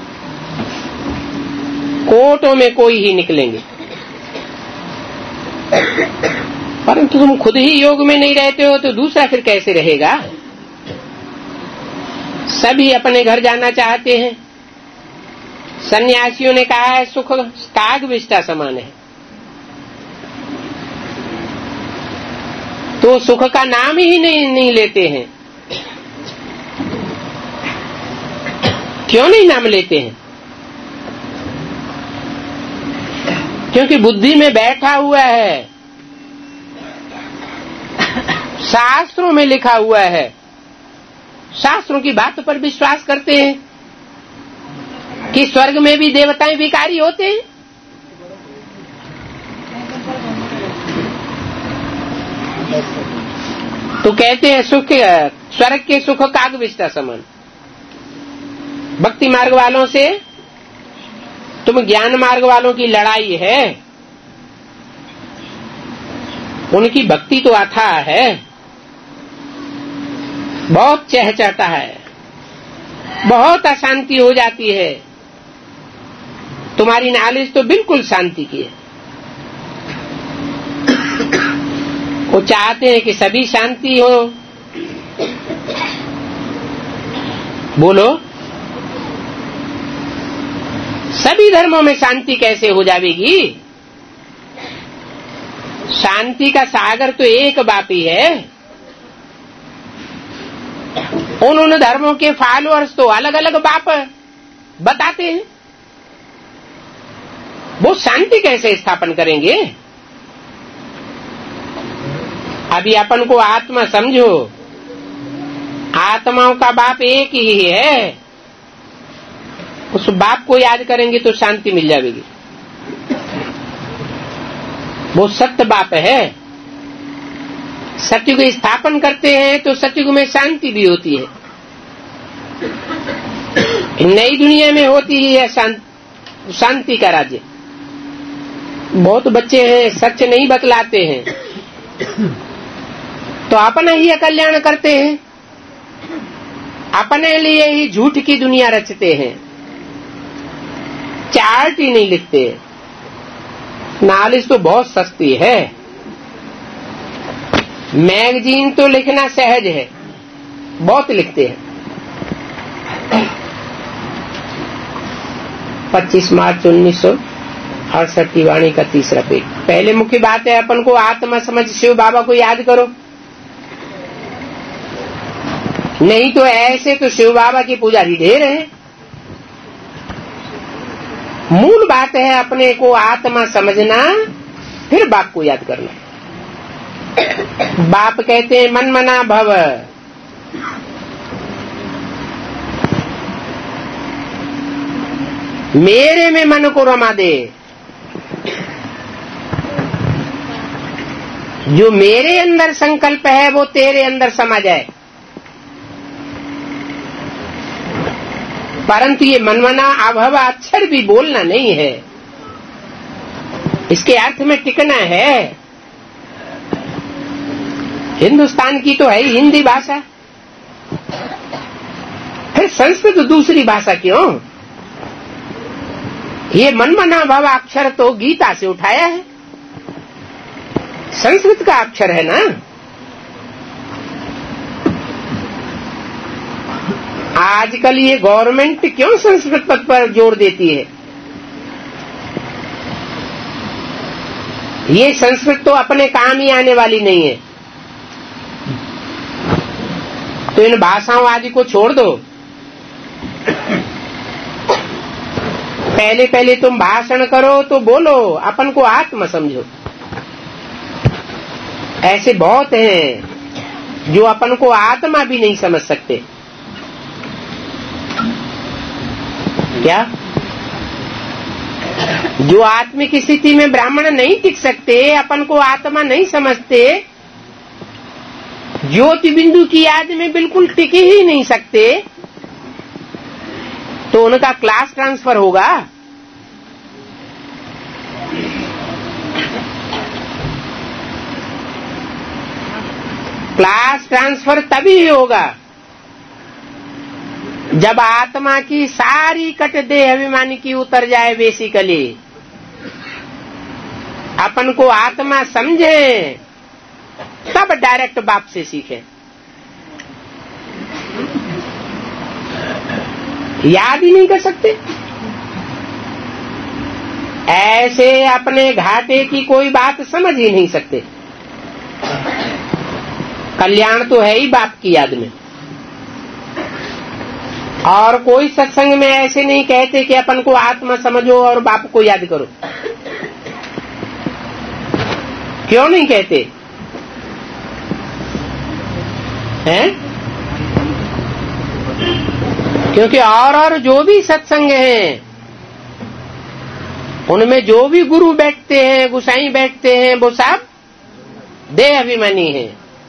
कोटों में कोई ही निकलेंगे, परंतु तुम खुद ही योग में नहीं रहते हो तो दूसरा फिर कैसे रहेगा। सभी अपने घर जाना चाहते हैं। सन्यासियों ने कहा है सुख काग विष्टा समान है, तो सुख का नाम ही नहीं, नहीं लेते हैं। क्यों नहीं नाम लेते हैं? क्योंकि बुद्धि में बैठा हुआ है शास्त्रों में लिखा हुआ है, शास्त्रों की बातों पर विश्वास करते हैं कि स्वर्ग में भी देवताएं भिखारी होते हैं। तो कहते हैं सुख स्वर्ग के सुख काग विष्टा समान। भक्ति मार्ग वालों से तुम ज्ञान मार्ग वालों की लड़ाई है, उनकी भक्ति तो अथाह है, बहुत चहचहता है, बहुत अशांति हो जाती है। तुम्हारी नॉलेज तो बिल्कुल शांति की है। वो चाहते हैं कि सभी शांति हो। बोलो, सभी धर्मों में शांति कैसे हो जाएगी? शांति का सागर तो एक बाप ही है। उन उन धर्मों के फॉलोअर्स तो अलग अलग बाप बताते हैं। वो शांति कैसे स्थापन करेंगे? अभी अपन को आत्मा समझो, आत्माओं का बाप एक ही है। उस बाप को याद करेंगे तो शांति मिल जाएगी। वो सत्य बाप है। सत्युग स्थापन करते हैं तो सत्युग में शांति भी होती है। नई दुनिया में होती ही है शांति का राज्य। बहुत बच्चे हैं सच नहीं बतलाते हैं तो अपना ही अकल्याण करते हैं, अपने लिए ही झूठ की दुनिया रचते हैं, चार्ट ही नहीं लिखते। नॉलेज तो बहुत सस्ती है, मैगजीन तो लिखना सहज है, बहुत लिखते हैं। पच्चीस मार्च उन्नीस सौ अड़सठ की वाणी का तीसरा पेज। पहले मुख्य बात है अपन को आत्मा समझ शिव बाबा को याद करो, नहीं तो ऐसे तो शिव बाबा की पुजारी ढेर है। मूल बात है अपने को आत्मा समझना, फिर बाप को याद करना। बाप कहते हैं मन मना भव। मेरे में मन को रमा दे। जो मेरे अंदर संकल्प है वो तेरे अंदर समा जाए। परंतु ये मनमना अभव अक्षर भी बोलना नहीं है, इसके अर्थ में टिकना है। हिंदुस्तान की तो है हिंदी भाषा, फिर संस्कृत दूसरी भाषा क्यों? ये मनमना भव अक्षर तो गीता से उठाया है, संस्कृत का अक्षर है ना। आजकल ये गवर्नमेंट क्यों संस्कृत पद पर जोर देती है? ये संस्कृत तो अपने काम ही आने वाली नहीं है, तो इन भाषाओं आदि को छोड़ दो। पहले पहले तुम भाषण करो तो बोलो अपन को आत्मा समझो। ऐसे बहुत हैं जो अपन को आत्मा भी नहीं समझ सकते। क्या? जो आत्मिक स्थिति में ब्राह्मण नहीं टिक सकते, अपन को आत्मा नहीं समझते, ज्योति बिंदु की याद में बिल्कुल टिक ही नहीं सकते, तो उनका क्लास ट्रांसफर होगा। क्लास ट्रांसफर तभी होगा जब आत्मा की सारी कट देह अभिमानी की उतर जाए। बेसिकली अपन को आत्मा समझे तब डायरेक्ट बाप से सीखे। याद ही नहीं कर सकते, ऐसे अपने घाटे की कोई बात समझ ही नहीं सकते। कल्याण तो है ही बाप की याद में। और कोई सत्संग में ऐसे नहीं कहते कि अपन को आत्मा समझो और बाप को याद करो। क्यों नहीं कहते? हैं? क्योंकि और और जो भी सत्संग हैं उनमें जो भी गुरु बैठते हैं, गुसाई बैठते हैं, वो सब देह अभिमानी हैं।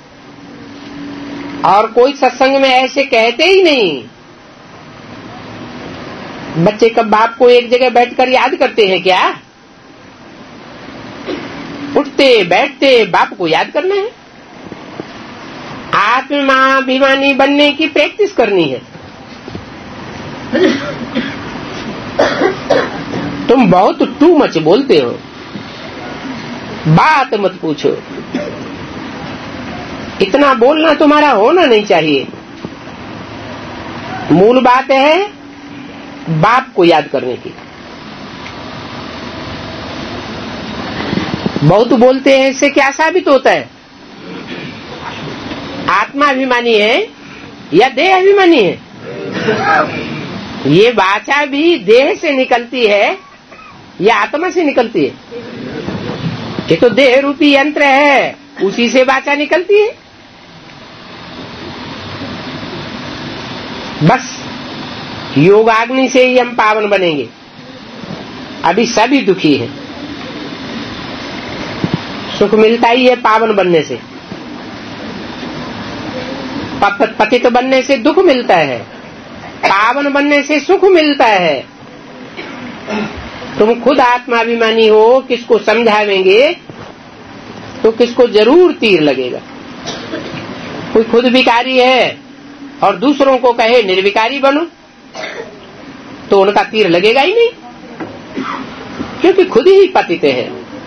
और कोई सत्संग में ऐसे कहते ही नहीं। बच्चे कब बाप को एक जगह बैठकर याद करते हैं क्या? उठते बैठते बाप को याद करना है। आत्माभिमानी बनने की प्रैक्टिस करनी है। तुम बहुत टू मच बोलते हो, बात मत पूछो। इतना बोलना तुम्हारा होना नहीं चाहिए। मूल बात है बाप को याद करने की। बहुत बोलते हैं, इससे क्या साबित होता है? आत्माभिमानी है या देह अभिमानी है? ये वाचा भी देह से निकलती है या आत्मा से निकलती है? ये तो देह रूपी यंत्र है, उसी से वाचा निकलती है। बस योगाग्नि से ही हम पावन बनेंगे। अभी सभी दुखी हैं। सुख मिलता ही है पावन बनने से, पतित बनने से दुख मिलता है, पावन बनने से सुख मिलता है। तुम खुद आत्माभिमानी हो, किसको समझावेंगे तो किसको जरूर तीर लगेगा। कोई खुद विकारी है और दूसरों को कहे निर्विकारी बनो, तो उनका तीर लगेगा ही नहीं, क्योंकि खुद ही पतित है।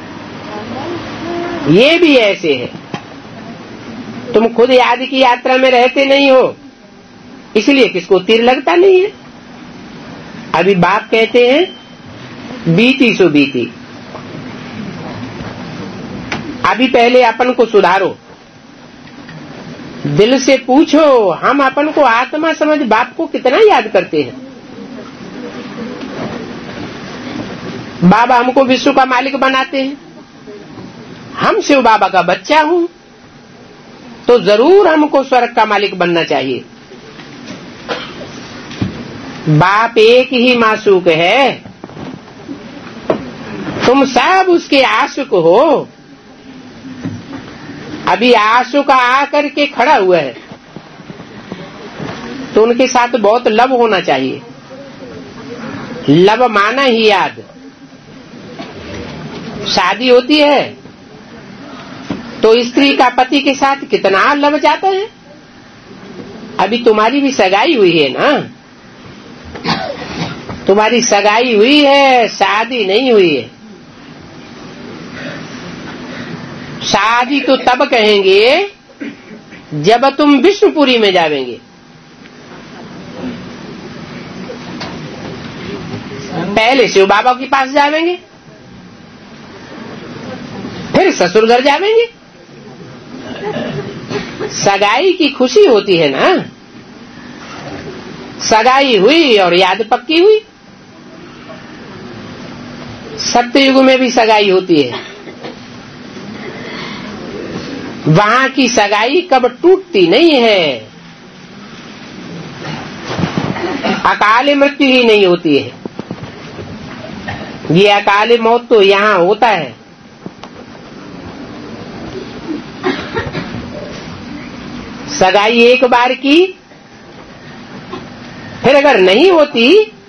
ये भी ऐसे है। तुम खुद याद की यात्रा में रहते नहीं हो, इसलिए किसको तीर लगता नहीं है। अभी बाप कहते हैं बीती सो बीती। अभी पहले अपन को सुधारो, दिल से पूछो हम अपन को आत्मा समझ बाप को कितना याद करते हैं। बाबा हमको विश्व का मालिक बनाते हैं, हम शिव बाबा का बच्चा हूं, तो जरूर हमको स्वर्ग का मालिक बनना चाहिए। बाप एक ही मासूक है, तुम सब उसके आशुक हो। अभी आशुक आकर के खड़ा हुआ है, तो उनके साथ बहुत लब होना चाहिए। लब माना ही याद। शादी होती है तो स्त्री का पति के साथ कितना लब जाता है। अभी तुम्हारी भी सगाई हुई है ना, तुम्हारी सगाई हुई है, शादी नहीं हुई है। शादी तो तब कहेंगे जब तुम विष्णुपुरी में जावेंगे। पहले शिव बाबा के पास जावेंगे, फिर ससुर घर जावेंगे। सगाई की खुशी होती है ना, सगाई हुई और याद पक्की हुई। सत्ययुग में भी सगाई होती है, वहां की सगाई कब टूटती नहीं है, अकाल मृत्यु ही नहीं होती है। ये अकाल मौत तो यहां होता है। सगाई एक बार की, फिर अगर नहीं होती,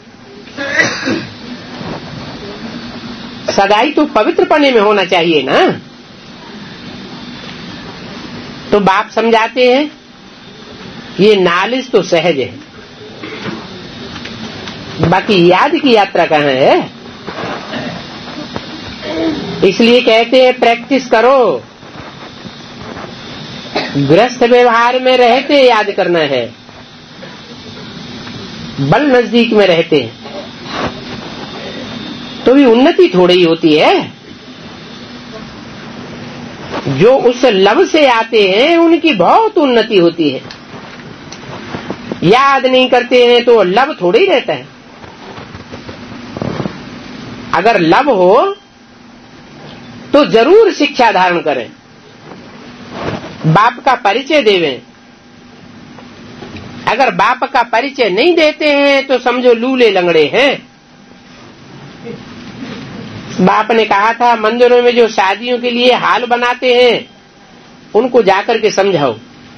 सगाई तो पवित्रपने में होना चाहिए ना। तो बाप समझाते हैं ये नालिश तो सहज है, बाकी याद की यात्रा कहाँ है। इसलिए कहते हैं प्रैक्टिस करो। गृहस्थ व्यवहार में रहते याद करना है, बल नजदीक में रहते तो भी उन्नति थोड़ी ही होती है। जो उस लब से आते हैं उनकी बहुत उन्नति होती है। याद नहीं करते हैं तो लब थोड़ी ही रहता है। अगर लब हो तो जरूर शिक्षा धारण करें, बाप का परिचय देवें, अगर बाप का परिचय नहीं देते हैं तो समझो लूले लंगड़े हैं। बाप ने कहा था मंदिरों में जो शादियों के लिए हाल बनाते हैं उनको जाकर के समझाओ,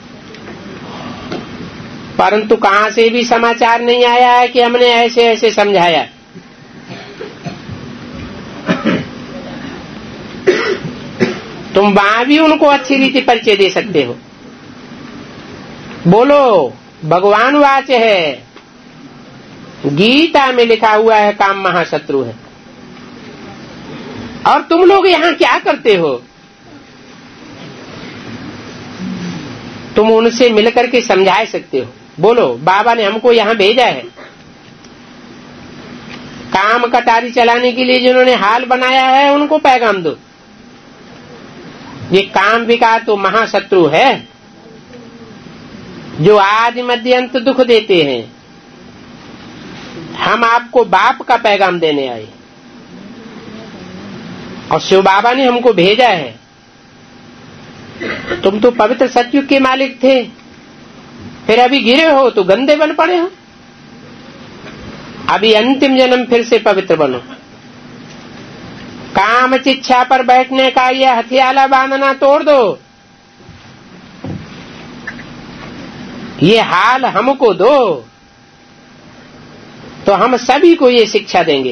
परंतु कहां से भी समाचार नहीं आया है कि हमने ऐसे ऐसे समझाया। तुम वहां भी उनको अच्छी रीति परिचय दे सकते हो। बोलो, भगवान वाच है, गीता में लिखा हुआ है काम महाशत्रु है। और तुम लोग यहां क्या करते हो? तुम उनसे मिलकर के समझा सकते हो। बोलो, बाबा ने हमको यहां भेजा है काम कटारी चलाने के लिए, जिन्होंने हाल बनाया है उनको पैगाम दो। ये काम विकार तो महाशत्रु है जो आदि मध्य अंत दुख देते हैं। हम आपको बाप का पैगाम देने आए और शिव बाबा ने हमको भेजा है। तुम तो पवित्र सतयुग के मालिक थे, फिर अभी गिरे हो तो गंदे बन पड़े हो। अभी अंतिम जन्म फिर से पवित्र बनो। काम चिच्छा पर बैठने का यह हथियाला बांधना तोड़ दो। ये हाल हमको दो तो हम सभी को ये शिक्षा देंगे,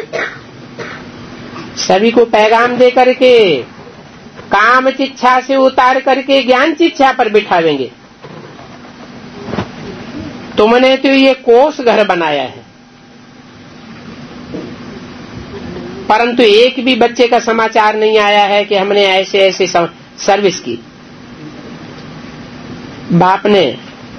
सभी को पैगाम दे करके काम चिच्छा से उतार करके ज्ञान चिच्छा पर बिठावेंगे। तुमने तो ये कोष घर बनाया है, परंतु एक भी बच्चे का समाचार नहीं आया है कि हमने ऐसे ऐसे सर्विस की। बाप ने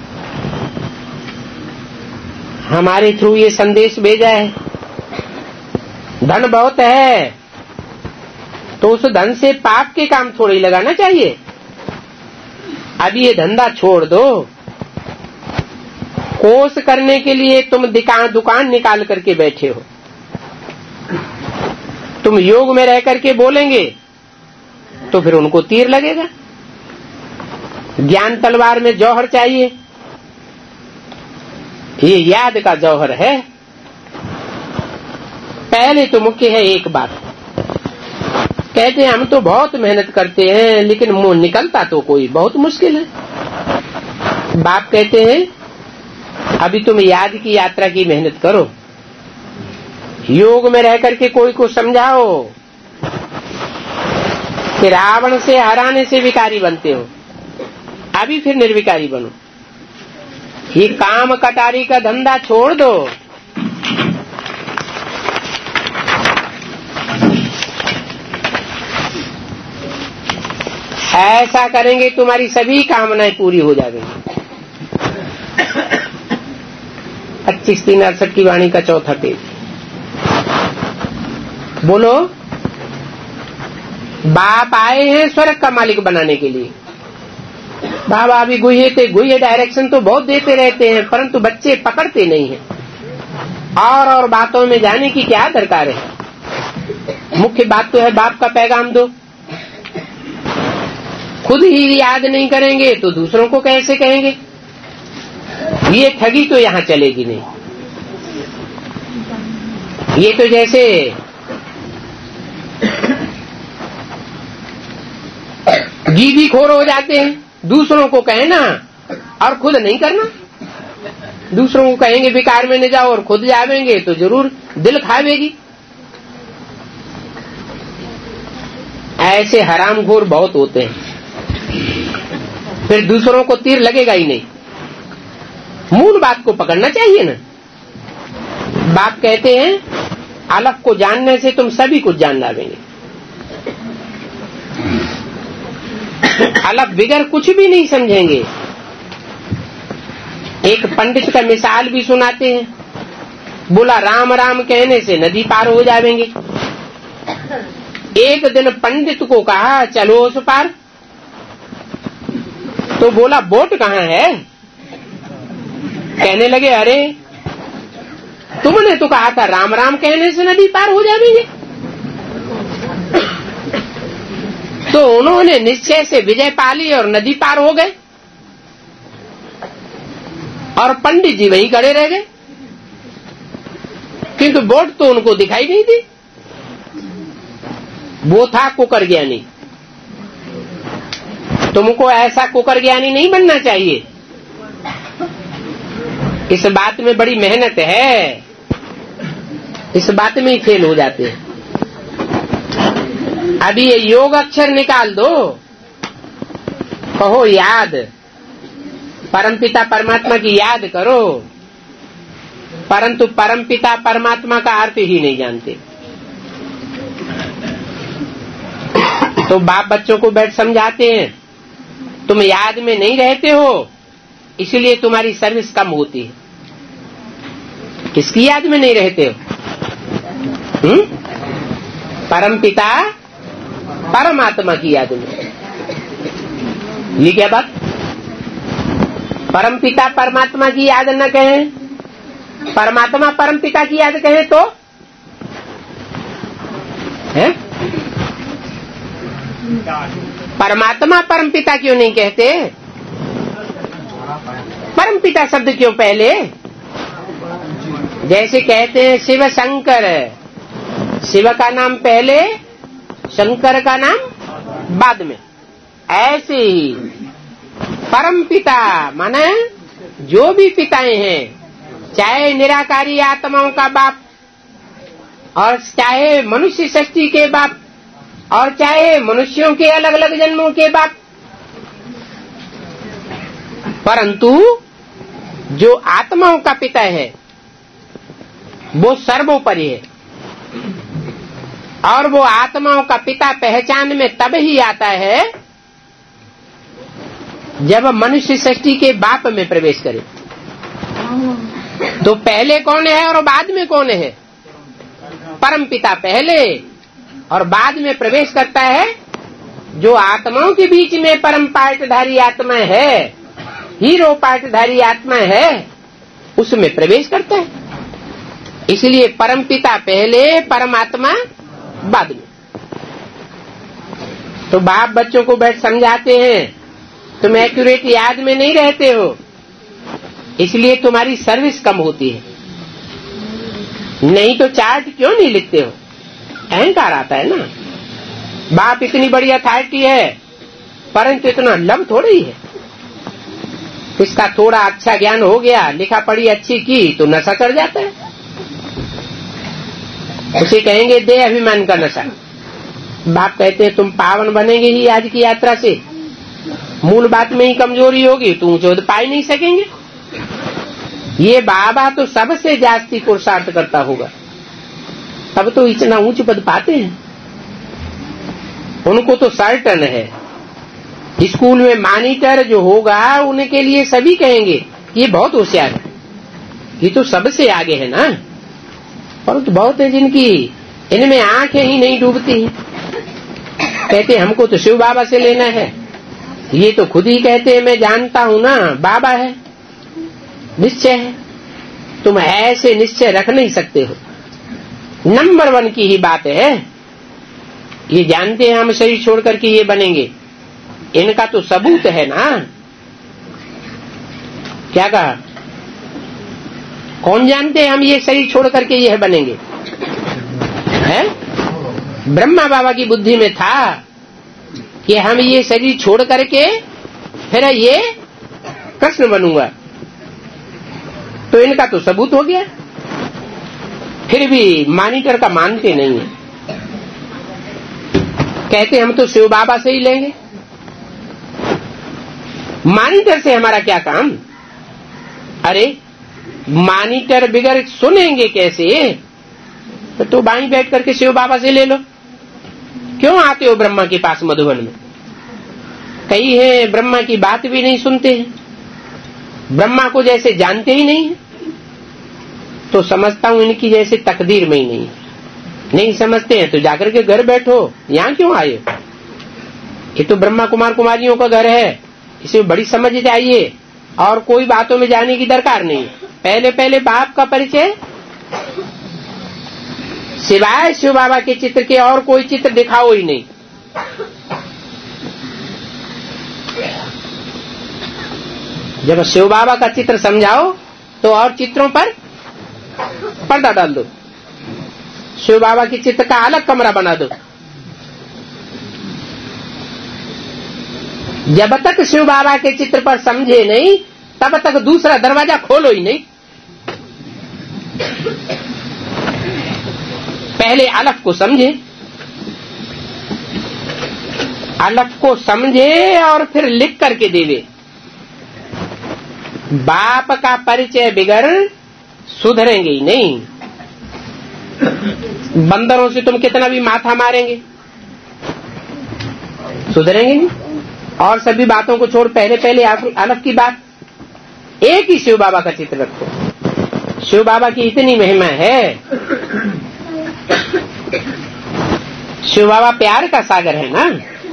हमारे थ्रू ये संदेश भेजा है, धन बहुत है तो उस धन से पाप के काम थोड़ी ही लगाना चाहिए। अभी ये धंधा छोड़ दो। कोष करने के लिए तुम दुकान निकाल करके बैठे हो। तुम योग में रह करके बोलेंगे तो फिर उनको तीर लगेगा। ज्ञान तलवार में जौहर चाहिए, ये याद का जौहर है। पहले तो मुख्य है एक बात, कहते हैं हम तो बहुत मेहनत करते हैं लेकिन मुंह निकलता तो कोई बहुत मुश्किल है। बाप कहते हैं अभी तुम याद की यात्रा की मेहनत करो, योग में रह करके कोई को समझाओ कि रावण से हराने से विकारी बनते हो, अभी फिर निर्विकारी बनो। ये काम कटारी का धंधा छोड़ दो। ऐसा करेंगे तुम्हारी सभी कामनाएं पूरी हो जाएंगी। पच्चीस तीन अड़सठ की वाणी का चौथा पेज। बोलो, बाप आए हैं स्वर्ग का मालिक बनाने के लिए। बाबा अभी गुहे थे, गुहे डायरेक्शन तो बहुत देते रहते हैं, परंतु बच्चे पकड़ते नहीं हैं। और और बातों में जाने की क्या दरकार है? मुख्य बात तो है बाप का पैगाम दो। खुद ही याद नहीं करेंगे तो दूसरों को कैसे कहेंगे? ये ठगी तो यहां चलेगी नहीं। ये तो जैसे जीदी खोर हो जाते हैं, दूसरों को कहना और खुद नहीं करना। दूसरों को कहेंगे विकार में न जाओ और खुद जावेंगे तो जरूर दिल खावेगी। ऐसे हरामखोर बहुत होते हैं, फिर दूसरों को तीर लगेगा ही नहीं। मूल बात को पकड़ना चाहिए ना। बाप कहते हैं अलग को जानने से तुम सभी कुछ जान लावेंगे। अलग बिगर कुछ भी नहीं समझेंगे। एक पंडित का मिसाल भी सुनाते हैं, बोला राम राम कहने से नदी पार हो जाएंगे। एक दिन पंडित को कहा चलो उस पार, तो बोला बोट कहाँ है? कहने लगे अरे तुमने तो कहा था राम राम कहने से नदी पार हो जाएंगे। तो उन्होंने निश्चय से विजय पा ली और नदी पार हो गए। और पंडित जी वहीं खड़े रह गए, क्योंकि बोर्ड तो उनको दिखाई नहीं दी। वो था कुकर ज्ञानी। तुमको ऐसा कुकर ज्ञानी नहीं बनना चाहिए। इस बात में बड़ी मेहनत है, इस बात में ही फेल हो जाते हैं। अभी ये योग अक्षर निकाल दो, कहो याद, परमपिता परमात्मा की याद करो, परंतु परमपिता परमात्मा का अर्थ ही नहीं जानते। तो बाप बच्चों को बैठ समझाते हैं, तुम याद में नहीं रहते हो, इसलिए तुम्हारी सर्विस कम होती है। किसकी याद में नहीं रहते हो? हम्म? परमपिता परमात्मा की याद में। ये क्या बात? परमपिता परमात्मा की याद न कहें, परमात्मा परमपिता की याद कहें तो है? परमात्मा परमपिता क्यों नहीं कहते? परमपिता शब्द क्यों पहले? जैसे कहते हैं शिव शंकर, शिव का नाम पहले, शंकर का नाम बाद में। ऐसे ही परमपिता माने जो भी पिताएं हैं, चाहे निराकारी आत्माओं का बाप, और चाहे मनुष्य सृष्टि के बाप, और चाहे मनुष्यों के अलग अलग जन्मों के बाप, परंतु जो आत्माओं का पिता है वो सर्वोपरि है। और वो आत्माओं का पिता पहचान में तब ही आता है जब मनुष्य सृष्टि के बाप में प्रवेश करे। तो पहले कौन है और बाद में कौन है? परम पिता पहले, और बाद में प्रवेश करता है जो आत्माओं के बीच में परम पार्टधारी आत्मा है, हीरो पार्टधारी आत्मा है, उसमें प्रवेश करता है। इसलिए परम पिता पहले, परमात्मा बाद में। तो बाप बच्चों को बैठ समझाते हैं, तुम एक्यूरेट याद में नहीं रहते हो, इसलिए तुम्हारी सर्विस कम होती है। नहीं तो चार्ट क्यों नहीं लिखते हो? अहंकार आता है ना। बाप इतनी बड़ी अथॉरिटी है, परंतु इतना लव थोड़ी ही है। इसका थोड़ा अच्छा ज्ञान हो गया, लिखा पढ़ी अच्छी की, तो नशा चढ़ जाता है। उसे कहेंगे दे अभिमान का नशा। बाप कहते हैं तुम पावन बनेंगे ही आज की यात्रा से, मूल बात में ही कमजोरी होगी, तुम ऊंचे पद पा ही नहीं सकेंगे। ये बाबा तो सबसे जास्ती पुरुषार्थ करता होगा, तब तो इतना ऊंच पद पाते हैं। उनको तो सर्टन है, स्कूल में मॉनिटर जो होगा उनके लिए सभी कहेंगे ये बहुत होशियार है, ये तो सबसे आगे है ना। परंतु तो बहुत है जिनकी इनमें आंखें ही नहीं डूबती हैं, कहते हमको तो शिव बाबा से लेना है। ये तो खुद ही कहते हैं मैं जानता हूं ना, बाबा है, निश्चय है। तुम ऐसे निश्चय रख नहीं सकते हो। नंबर वन की ही बात है, ये जानते हैं हम शरीर छोड़ करके ये बनेंगे, इनका तो सबूत है ना। क्या कहा? कौन जानते हैं हम ये शरीर छोड़ करके यह बनेंगे? है ब्रह्मा बाबा की बुद्धि में था कि हम ये शरीर छोड़ करके फिर ये कृष्ण बनूंगा, तो इनका तो सबूत हो गया। फिर भी मॉनिटर का मानते नहीं है, कहते हम तो शिव बाबा से ही लेंगे। मॉनिटर से हमारा क्या काम? अरे मॉनिटर बिगर सुनेंगे कैसे? तो, तो बाई बैठ करके शिव बाबा से ले लो। क्यों आते हो ब्रह्मा के पास मधुबन में? कई है ब्रह्मा की बात भी नहीं सुनते हैं, ब्रह्मा को जैसे जानते ही नहीं है। तो समझता हूं इनकी जैसे तकदीर में ही नहीं है। नहीं समझते हैं तो जाकर के घर बैठो, यहां क्यों आए? ये तो ब्रह्मा कुमार कुमारियों का घर है, इसमें बड़ी समझ चाहिए और कोई बातों में जाने की दरकार नहीं। पहले पहले बाप का परिचय, सिवाय शिव बाबा के चित्र के और कोई चित्र दिखाओ ही नहीं। जब शिव बाबा का चित्र समझाओ तो और चित्रों पर पर्दा डाल दो, शिव बाबा की चित्र का अलग कमरा बना दो। जब तक शिव बाबा के चित्र पर समझे नहीं तब तक दूसरा दरवाजा खोलो ही नहीं। पहले अलफ को समझे, अलफ को समझे और फिर लिख करके देवे। बाप का परिचय बिगड़ सुधरेंगे ही नहीं। बंदरों से तुम कितना भी माथा मारेंगे सुधरेंगे नहीं। और सभी बातों को छोड़ पहले पहले अलफ की बात, एक ही शिव बाबा का चित्र रखो। शिव बाबा की इतनी महिमा है। शिव बाबा प्यार का सागर है ना,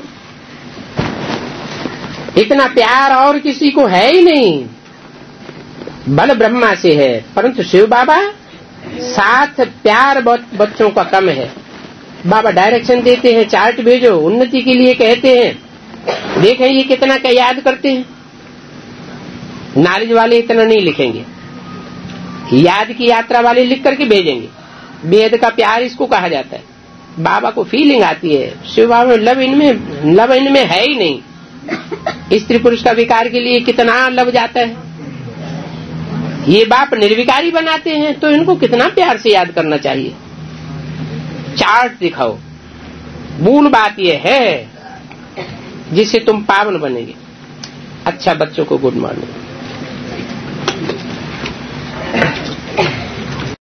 इतना प्यार और किसी को है ही नहीं। बल ब्रह्मा से है, परंतु शिव बाबा साथ प्यार बच्चों का कम है। बाबा डायरेक्शन देते हैं, चार्ट भेजो, उन्नति के लिए कहते हैं। देखें ये कितना क्या याद करते हैं। नॉलेज वाले इतना नहीं लिखेंगे, याद की यात्रा वाले लिख करके भेजेंगे। वेद का प्यार इसको कहा जाता है। बाबा को फीलिंग आती है, शिव बाबा में लव इनमें लव इनमें है ही नहीं। स्त्री पुरुष का विकार के लिए कितना लव जाता है। ये बाप निर्विकारी बनाते हैं तो इनको कितना प्यार से याद करना चाहिए। चार्ट दिखाओ। मूल बात यह है जिससे तुम पावन बनेंगे। अच्छा बच्चों को गुड मॉर्निंग।